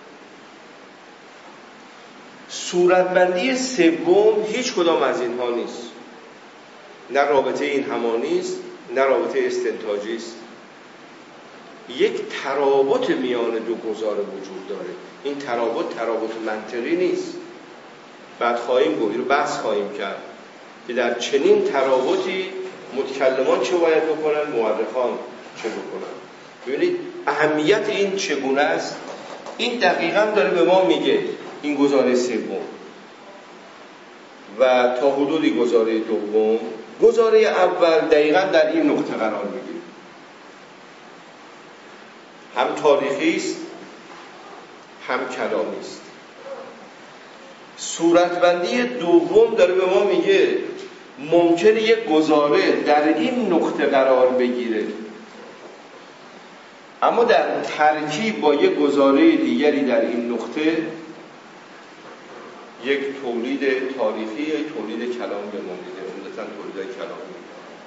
صورتبندی سوم هیچ کدام از اینها نیست، نه رابطه این همانی است نه رابطه استنتاجی است. یک ترابط میان دو گزاره وجود داره. این ترابط ترابط منطقی نیست. بعد خواهیم گفت، رو بحث خواهیم کرد که در چنین ترابطی متکلمان چه باید بکنن، مورخان چه بکنن. ببینید اهمیت این چگونه است. این دقیقاً داره به ما میگه این گزاره سوم و تا حدودی گزاره دوم. گزاره اول دقیقاً در این نقطه قرار میگیره، هم تاریخی است هم کلامی است. صورتبندی دوم داره به ما میگه ممکنه یک گزاره در این نقطه قرار بگیره اما در ترکیب با یک گزاره دیگری در این نقطه یک تولید تاریخی یا تولید کلامی به ما میده. عمدتاً تولید کلامی.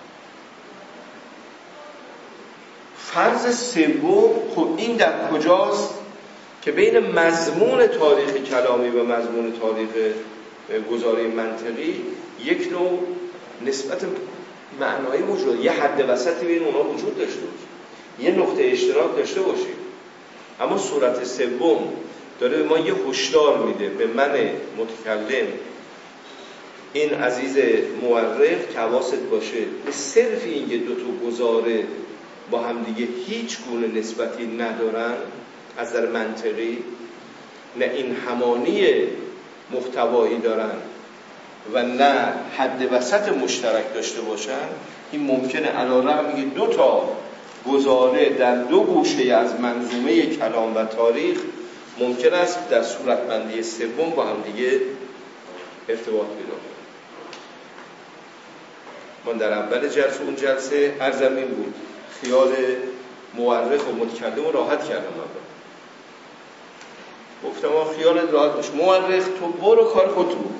فرض سوم، خب این در کجاست که بین مضمون تاریخ کلامی و مضمون تاریخ گزاره منطقی یک نوع نسبت معنایی موجود، یه حد وسطی بین اونها وجود داشته باشه، یه نقطه اشتراک داشته باشیم. اما صورت سوم داره به ما یه هشدار میده به من متکلم، این عزیز مورخ، که حواست باشه به صرف این یه دو تا گزاره با هم دیگه هیچ گونه نسبتی ندارن از نظر منطقی، نه این همانی محتوایی دارن و نه حد وسط مشترک داشته باشن. این ممکنه علی‌رغم اینکه دو تا گزاره در دو گوشه از منظومه کلام و تاریخ ممکن است در صورتبندی سوم با هم دیگه ارتباط پیدا کنند. من در اول جلسه اون جلسه عرضم این بود، خیال مورخ و متکلم رو راحت کردم. من گفتم آه خیالت راحت باش، مورخ تو برو کار خودت بود،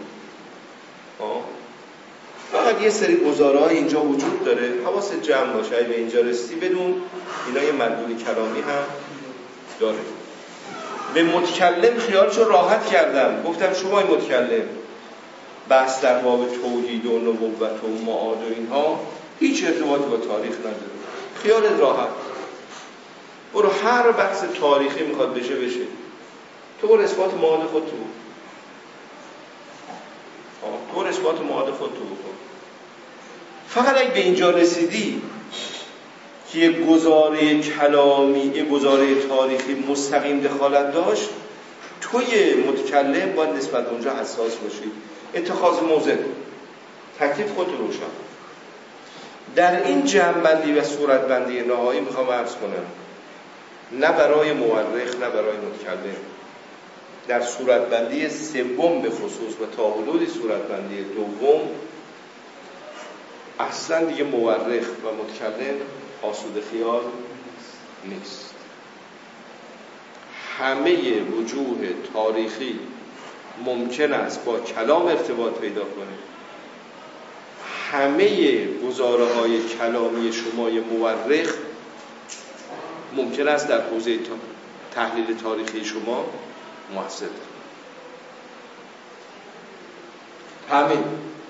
فقط یه سری گزاره های اینجا وجود داره، حواست جمع باشه. اگه به اینجا رسیدی بدون اینا یه مدلول کلامی هم داره. به متکلم خیالشو راحت کردم، گفتم شما این متکلم بحث در باب توحید و نبوت و معاد و اینها هیچ ارتباطی با تاریخ نداره، خیالت راحت، برو هر بحث تاریخی میخواد بشه بشه، تو برو اثبات معاد خود تو تو برو اثبات معاد خود تو بکن. فقط اگه به اینجا رسیدی که یک گزاره کلامی، یک گزاره تاریخی مستقیم دخالت داشت، توی متکلم باید نسبت به اونجا حساس باشی. اتخاذ موضع، تکلیف خود روشن. در این جمع‌بندی و صورتبندی نهایی میخوام عرض کنم، نه برای مورخ نه برای متکلم، در صورتبندی سوم به خصوص و تا حدودی صورتبندی دوم اصلا دیگه مورخ و متکلم آسوده خیال نیست. همه وجوه تاریخی ممکن است با کلام ارتباط پیدا کنه. همه گزاره های کلامی شمای مورخ ممکن است در حوزه تحلیل تاریخی شما مؤثر همین.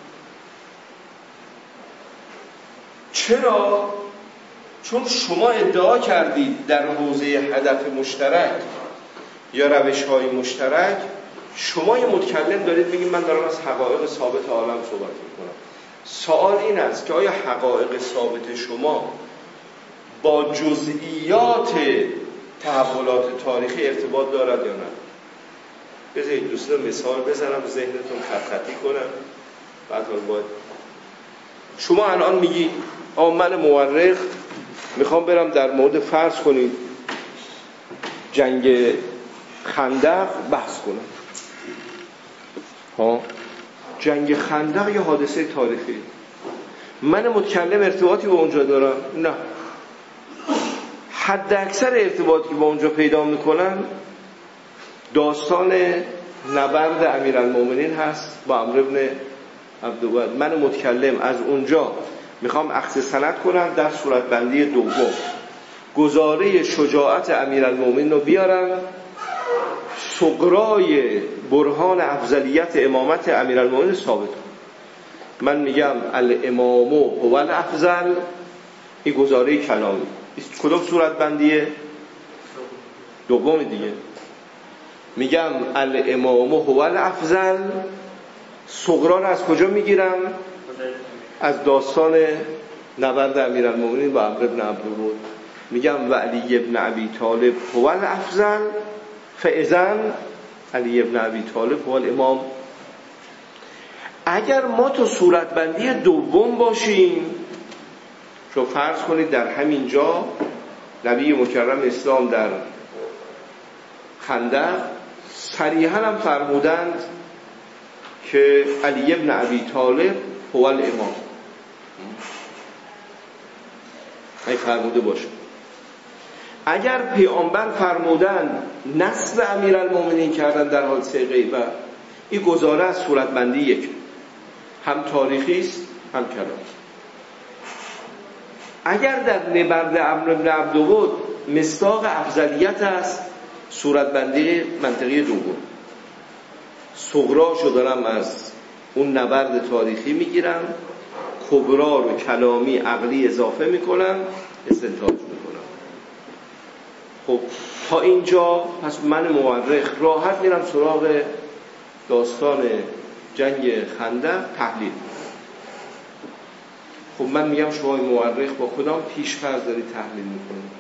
چرا؟ چون شما ادعا کردید در حوزه هدف مشترک یا روش های مشترک، شما یه متکلم دارید میگید من دارم از حقایق ثابت عالم صحبت میکنم. سوال این است که آیا حقایق ثابت شما با جزئیات تحولات تاریخی ارتباط دارد یا نه؟ بذارید دوستان مثال بزنم ذهنتون خط خطی کنم. بعد باید شما الان میگید آ من مورخ میخوام برم در مورد فرض کنید جنگ خندق بحث کنم. ها جنگ خندق یه حادثه تاریخی، من متکلم ارتباطی با اونجا دارم؟ نه. حد اکثر ارتباطی که با اونجا پیدا میکنن داستان نبرد امیرالمومنین هست با عمرو بن عبدالود. من متکلم از اونجا میخوام اخذ سند کنم در صورتبندی دوم، گزاره شجاعت امیرالمومنین رو بیارم، صغرای برهان افضلیت امامت امیرالمومنین ثابت کنم. من میگم الامام هو الافضل، این گزاره کلامی. کدوم صورتبندیه؟ دومی دیگه. میگم الامام هو الافضل، صغرا رو از کجا میگیرم؟ از داستان نبرد امیرالمومنین با عمرو بن عبدالود. میگم و علی ابن ابی طالب هو الافضل، فاذن علی ابن ابی طالب هو الامام. اگر ما تو صورتبندی دوم باشیم، شو فرض کنید در همین جا نبی مکرم اسلام در خندق صریحاً هم فرمودند که علی ابن ابی طالب هو الامام. ای فرموده باشه. اگر پیامبر فرمودن نصب امیرالمومنین کردن در حادثه غیبه، این گزاره از صورتبندی یک، هم تاریخی است هم کلامی. اگر در نبرد عمرو بن عبدالود مصداق افضلیت است، صورتبندی منطقی دوم، صغراشو دارم از اون نبرد تاریخی میگیرم، کبرا رو کلامی عقلی اضافه میکنم، استنتاج میکنم. خب تا اینجا پس من مورخ راحت میرم سراغ داستان جنگ خندق تحلیل. خب من میگم شما مورخ با کدام پیش‌فرض داری تحلیل میکنید؟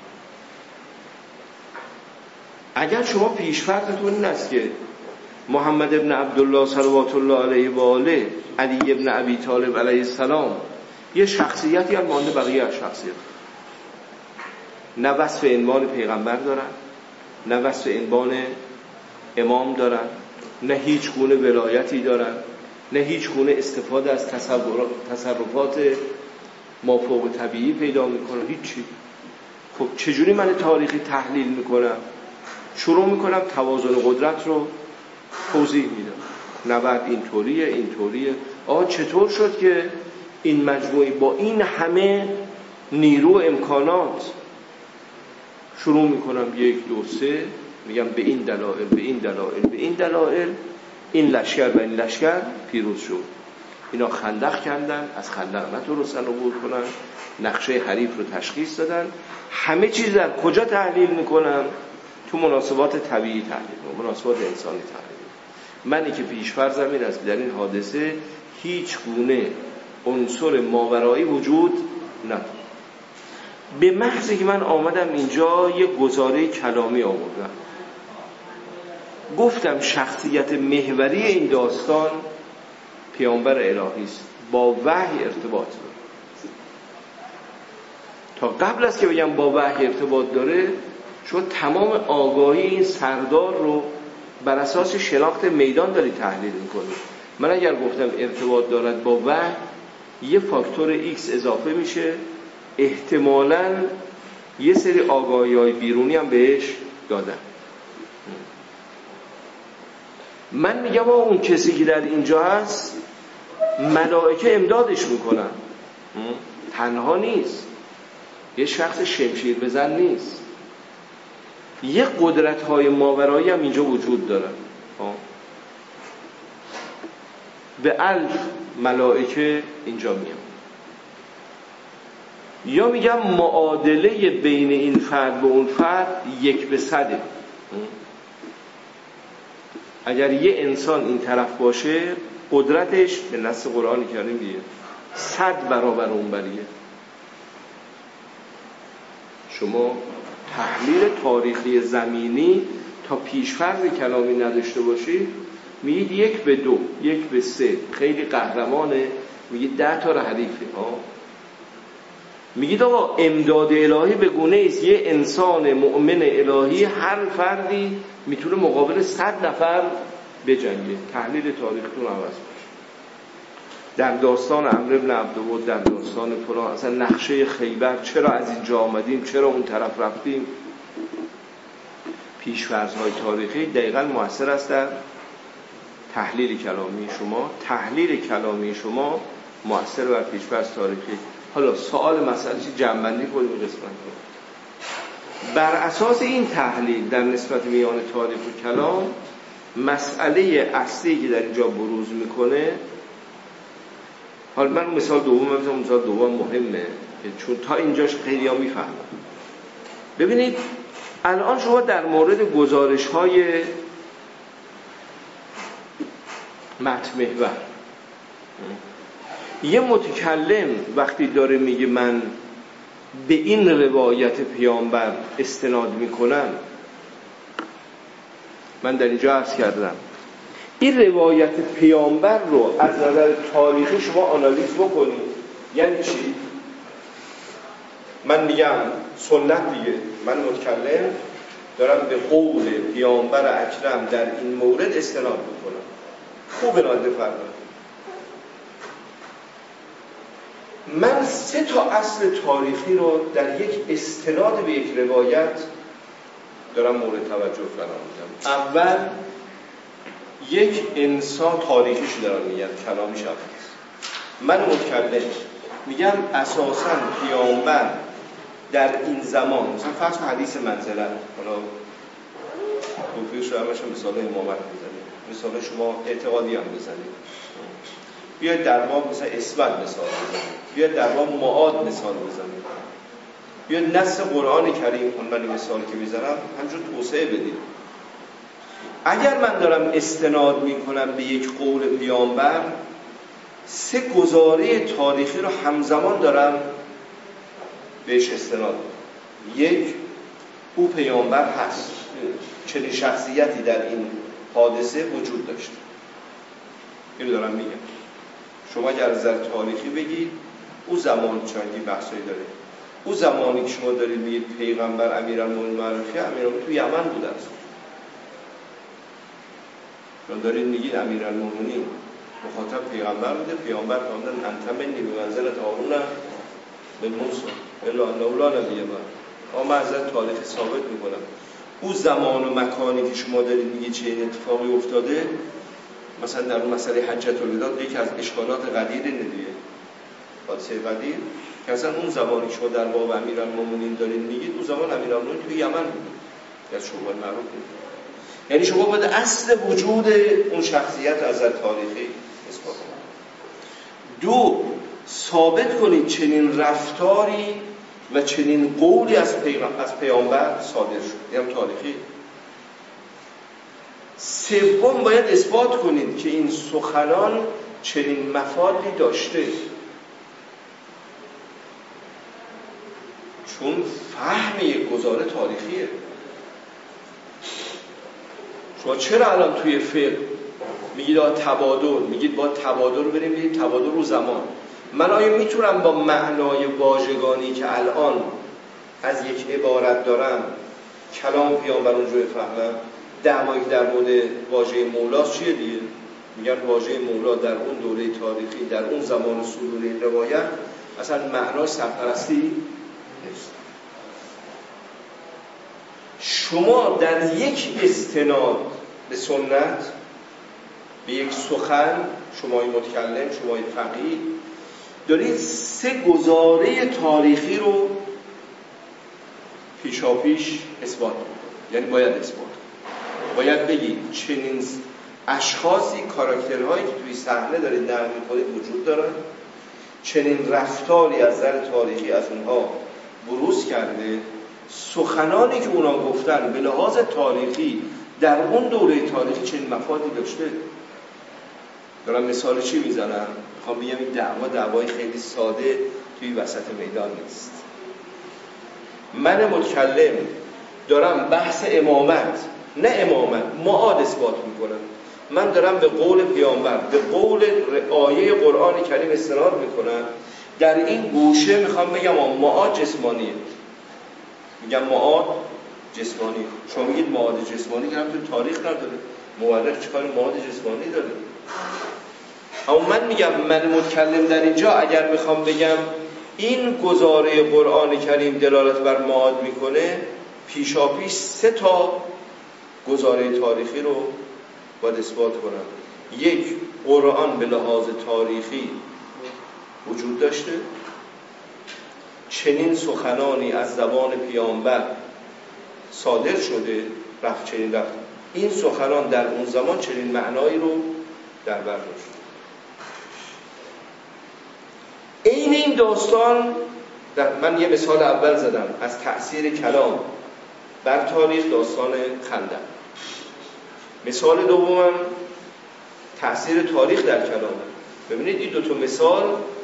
اگر شما پیش‌فرضتون این است که محمد ابن عبدالله صلوات الله علیه و آله، علی ابن ابی طالب علیه السلام یه شخصیتی هم مانده بقیه از شخصیت، نه وصف عنوان پیغمبر دارن، نه وصف عنوان امام دارن، نه هیچ گونه ولایتی دارن، نه هیچ گونه استفاده از تصرفات مافوق طبیعی پیدا میکنن، هیچی. خب چجوری من تاریخی تحلیل میکنم؟ شروع میکنم توازن قدرت رو توضیح میدم. نبرد اینطوریه اینطوریه. آقا چطور شد که این مجموعی با این همه نیرو و امکانات؟ شروع میکنم یک دو سه، میگم به این دلایل به این دلایل به این دلایل این لشکر و این لشکر پیروز شد. اینا خندق کندن، از خندق نتونستن عبور کنن، نقشه حریف رو تشخیص دادن. همه چیز در کجا تحلیل میکنم؟ تو مناسبات طبیعی تحلیل و مناسبات انسانی تحلیل. منی که پیش‌فرضم این است در این حادثه هیچ گونه عنصر ماورایی وجود نداره. به محض که من آمدم اینجا یک گزاره کلامی آوردم، گفتم شخصیت محوری این داستان پیامبر الهی است، با وحی ارتباط داره. تا قبل از که بگم با وحی ارتباط داره، چون تمام آگاهی این سردار رو بر اساس شناخت میدان داری تحلیل میکنی. من اگر گفتم ارتباط دارد با وحی، یه فاکتور ایکس اضافه میشه، احتمالاً یه سری آگاهی‌های بیرونی هم بهش دادن. من میگم اون کسی که در اینجا هست ملائکه امدادش میکنن، تنها نیست، یه شخص شمشیر بزن نیست، یه قدرت‌های ماورایی هم اینجا وجود داره. به الف ملائکه اینجا میام. یا میگم معادله بین این فرد و اون فرد یک به صده. اگر یه انسان این طرف باشه، قدرتش به نص قرآنی کریم دیگه صد برابر اون بریه. شما تحلیل تاریخی زمینی تا پیشفرض کلامی نداشته باشید، میگید یک به دو، یک به سه، خیلی قهرمانه، میگید ده تا رو حریفه ها. میگید آقا امداد الهی به گونه است یه انسان مؤمن الهی هر فردی میتونه مقابل صد نفر بجنگه. تحلیل تاریختون عوض باشه. در داستان عمرو بن عبدود، در داستان فلان، اصلا نقشه خیبر، چرا از اینجا آمدیم، چرا اون طرف رفتیم، پیش‌فرض‌های تاریخی دقیقاً مؤثر است در تحلیل کلامی شما. تحلیل کلامی شما مؤثر بر پیش‌فرض تاریخی. حالا سوال مسئله چی؟ جمع‌بندی کنیم قسمت کنیم. بر اساس این تحلیل در نسبت میان تاریخ و کلام، مسئله اصلی که در اینجا بروز میکنه، حالا من مثال دوم میذارم، مثال دوم مهمه چون تا اینجاش خیلی ها میفهمن. ببینید الان شما در مورد گزارش های متن محور، یه متکلم وقتی داره میگه من به این روایت پیامبر استناد میکنم، من در اینجا عرض کردم این روایت پیامبر رو از نظر تاریخی شما آنالیز بکنید. یعنی چی؟ من میگم سنت دیگه، من متکلم دارم به قول پیامبر اکرم در این مورد استناد میکنم. خوب ناده فرمایید. من سه تا اصل تاریخی رو در یک استناد به یک روایت دارم مورد توجه قرار میدم. اول یک انسان تاریخیش دارم میگم، کلامیش هست. من متکلم میگم اساساً پیامبر در این زمان، مثلا فرض حدیث منزله، حالا توفیقش رو همش مثال امامت بزنید، مثال شما اعتقادی هم بزنید، بیاید در باب مثلا اسمت مثال بزنید، بیاید در باب معاد مثال بزنید، بیاید نص قرآن کریم، من این مثال که میزنم همجور توسعه بدید. اگر من دارم استناد میکنم به یک قول پیامبر، سه گزاره تاریخی رو همزمان دارم بهش استناد میکنم. یک، او پیامبر هست، چنین شخصیتی در این حادثه وجود داشته، اینو دارم میگم. شما اگر از نظر تاریخی بگید، او زمان چندی بحثایی داره، او زمانی که شما دارید میگید پیغمبر امیرالمومنین معرفی، امیرالمومنین تو یمن بود است. چون دارید میگید امیرالمومنین مخاطب پیغمبر بوده، پیغمبر فرمودن انت منی به منزلت هارون به موسی الا انه لا نبی بعد. اما از نظر تاریخ ثابت میکنم او زمان و مکانی که شما دارید میگید چه این اتفاقی افتاده، مثلا در اون مسئله حجة الوداع یکی از اشکالات قدیر اینه دیگه، حادثه قدیر، که اصلا اون زمانی که شما در باب امیرالمومنین دارید میگید، اون زمان امیرالمومنین توی یمن بود، از شمال معروف بود. یعنی شما باید اصل وجود اون شخصیت از نظر تاریخی اثبات کنید. دو، ثابت کنید چنین رفتاری و چنین قولی از پیغمبر از پیامبر صادر شد، یعنی تاریخی سوم باید اثبات کنید که این سخنان چنین مفادی داشته، چون فهم یک گزاره تاریخیه. شما چرا الان توی فقه میگید آ تبادل، میگید با تبادل رو بریم بگید تبادل رو زمان. من آیا میتونم با معنای واژگانی که الان از یک عبارت دارم کلام پیامبر اونجا بفهمم؟ دعوایی که در مورد واژه مولاست چیه دیگه؟ میگن واژه مولا در اون دوره تاریخی، در اون زمان صدور این روایت اصلا معنای سرپرستی نیست. شما در یک استناد به سنت، به یک سخن، شمای متکلم، شمای فقیه، دارید سه گزاره تاریخی رو پیشاپیش اثبات کنید. یعنی باید اثبات کنید، باید بگید چنین اشخاصی، کاراکترهایی که توی صحنه دارید نقل می‌کنید وجود دارن، چنین رفتاری از نظر تاریخی از اونها بروز کرده، سخنانی که اونا گفتن به لحاظ تاریخی در اون دوره تاریخی چنین مفادی داشته. دارم مثال چی میزنم؟ میخوام بگم این دعوا دعوای خیلی ساده توی وسط میدان نیست. من متکلم دارم بحث امامت، نه امامت، معاد اثبات میکنم. من دارم به قول پیامبر، به قول آیه قرآن کریم استناد میکنم. در این گوشه میخوام بگم معاد جسمانیه، میگم معاد جسمانی. شما میگید معاد جسمانی که هم تو تاریخ نداره، مورخ چیکار معاد جسمانی داره؟ اما من میگم من متکلم در اینجا اگر میخوام بگم این گزاره قرآن کریم دلالت بر معاد میکنه، پیشاپیش سه تا گزاره تاریخی رو باید اثبات کنم. یک، قرآن به لحاظ تاریخی وجود داشته، چنین سخنانی از زبان پیامبر صادر شده، رفت چنین رفت، این سخنان در اون زمان چنین معنایی رو در بر داشت. این این داستان در من یه مثال اول زدم از تأثیر کلام بر تاریخ، داستان خندق. مثال دومم تأثیر تاریخ در کلام. ببینید این دو تا مثال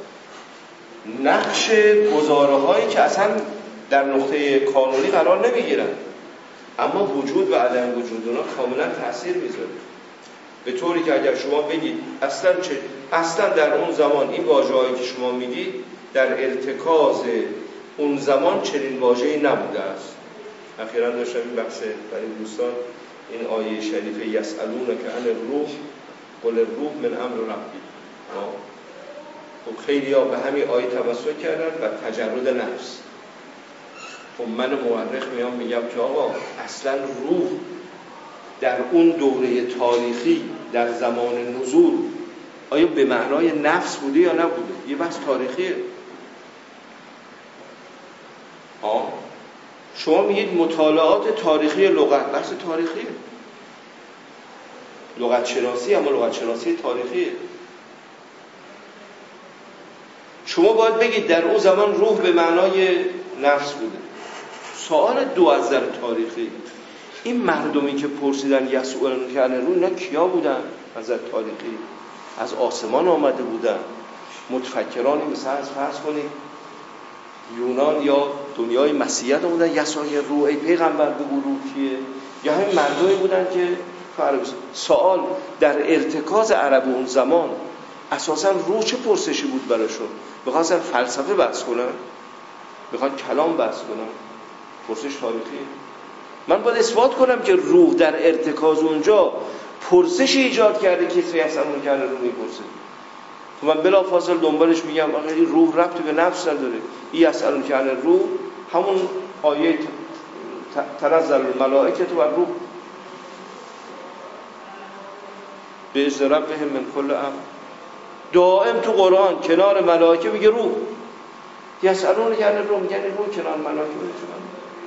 نقش گزاره هایی که اصلا در نقطه کانونی قرار نمیگیرن، اما وجود و عدم وجود اونها کاملا تأثیر میذاره. به طوری که اگر شما بگید اصلا چه اصلا در اون زمان این واژه‌هایی که شما میگید در ارتکاز اون زمان چنین واژه‌ای نبوده است. اخیراً داشتم این بحث برای دوستان این آیه شریفه یسألونک عن الروح قل الروح من امر ربی. خب خیلی ها به همین آیه توسل کردن و تجرد نفس. خب من مورخ میام میگم که آقا اصلا روح در اون دوره تاریخی در زمان نزول آیا به معنای نفس بوده یا نبوده؟ یه بحث تاریخیه. ها شما میگید مطالعات تاریخی لغت، بحث تاریخیه، لغت شناسی، اما لغت شناسی تاریخیه. شما باید بگید در اون زمان روح به معنای نفس بوده. سوال دو از نظر تاریخی، این مردمی که پرسیدن یسئلونک عن الروح اینا کیا بودن؟ از نظر تاریخی از آسمان آمده بودن؟ متفکرانی مثلا از فرض کنید یونان یا دنیای مسیحیت بودن یسای روح ای پیغمبر بگو روح کیه؟ یا همین مردمی بودن که سوال در ارتکاز عرب اون زمان اساسا روح چه پرسشی بود براشون؟ میخواستن فلسفه بحث کنن؟ میخوان کلام بحث کنن؟ پرسش تاریخی. من باید اثبات کنم که روح در ارتکاز اونجا پرسش ایجاد کرده که کسی اصلا اون کرده رو میپرسه. تو من بلا فاصل دنبالش میگم آقا این روح ربطی به نفس نداره. این اصلا کرده روح همون آیه تنزل الملائکه و روح به اذن ربهم من کل امر. دائم تو قرآن کنار ملائکه میگه روح. یسالون کرده روح، میگن روح کنار ملائکه میگه.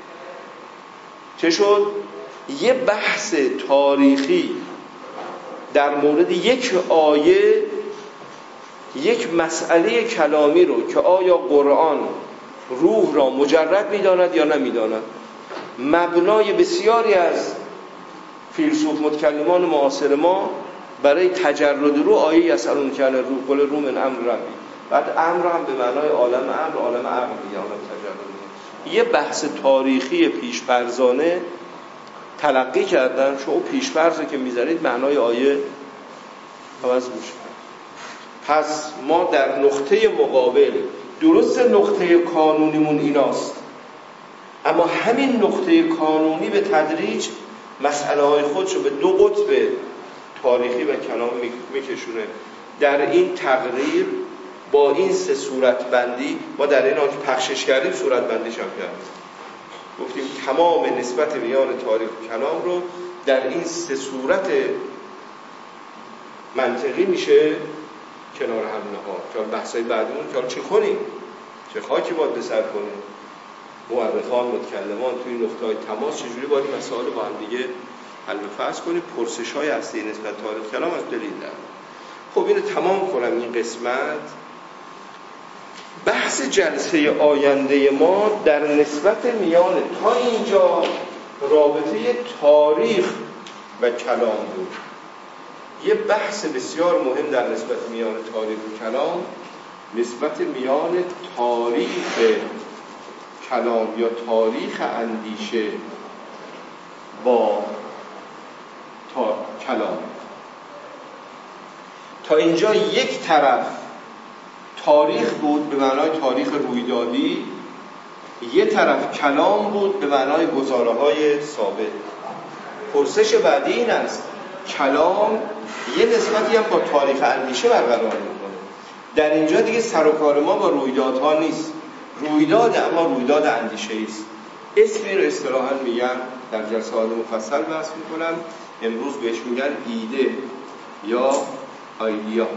چه شد؟ یه بحث تاریخی در مورد یک آیه، یک مسئله کلامی رو که آیا قرآن روح را مجرد میداند یا نمیداند، مبنای بسیاری از فیلسوف متکلمان معاصر ما برای تجرد رو آیه یسألونک عن الروح قل الروح من امر ربی، بعد امر هم به معنای عالم امر، عالم عقل میگه، عالم تجرد. یه بحث تاریخی پیش‌فرضانه تلقی کردن، شما پیش‌فرضی که میذارید معنای آیه عوض میشه. پس ما در نقطه مقابل، درست نقطه کانونیمون ایناست، اما همین نقطه کانونی به تدریج مسئله های خودش رو به دو قطب تاریخی و کلام میکشونه. در این تقریر با این سه صورت بندی ما در این آن که پخشش کردیم صورت بندیش هم کردیم، گفتیم تمام نسبت میان تاریخ و کلام رو در این سه صورت منطقی میشه کنار هم نهاد. که بحثای بعدمون که چه کنیم، چه خاکی باید به سر کنیم، مورخان متکلمان توی نقطه‌های تماس چجوری باید مسائل با هم دیگه حل و فصل کنیم. پرسش‌های اصلی نسبت تاریخ کلام از دلیل دارم. خب اینو تمام کنم این قسمت. بحث جلسه آینده ما در نسبت میان تا اینجا رابطه تاریخ و کلام بود. یه بحث بسیار مهم در نسبت میان تاریخ و کلام، نسبت میان تاریخ کلام یا تاریخ اندیشه با تا کلام. تا اینجا یک طرف تاریخ بود به معنای تاریخ رویدادی، یک طرف کلام بود به معنای گزاره‌های ثابت. پرسش بعدی این است کلام یه نسبتی هم با تاریخ اندیشه برقرار میکنه. در اینجا دیگه سر و کار ما با رویدادها نیست، رویداد اما رویداد اندیشه‌ای است. اسمی رو اصطلاحاً میگن، در جلسات مفصل بحث میکنن، امروز بهش میگن ایده یا آیدیا،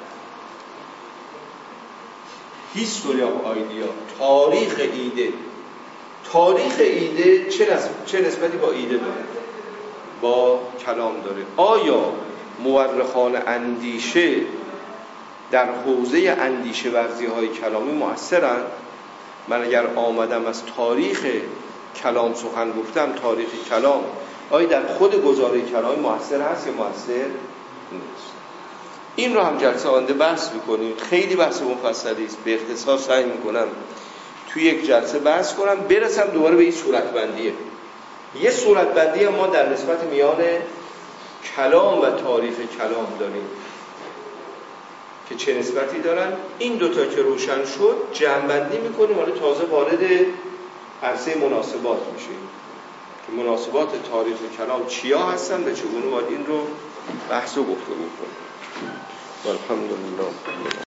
هیستوری آف آیدیا، تاریخ ایده. تاریخ ایده چه نسبت چه نسبتی با ایده داره؟ با کلام داره. آیا مورخان اندیشه در حوزه اندیشه ورزی های کلامی مؤثرن؟ من اگر آمدم از تاریخ کلام سخن گفتم، تاریخ کلام آیا در خود گزاره کلامی مؤثر هست یا مؤثر نیست؟ این رو هم جلسه آینده بحث میکنیم. خیلی بحث مفصلی است، به اختصار سعی میکنم توی یک جلسه بحث کنم، برسم دوباره به این صورتبندیه. یه صورتبندی ما در نسبت میان کلام و تاریخ کلام داریم که چه نسبتی دارن. این دوتا که روشن شد جمع‌بندی میکنیم، حالا تازه وارد عرصه مناسبات میشیم که مناسبات تاریخ کلام چیا هستن و چگونه باید این رو بحث و گفتگو کنیم. الحمدلله.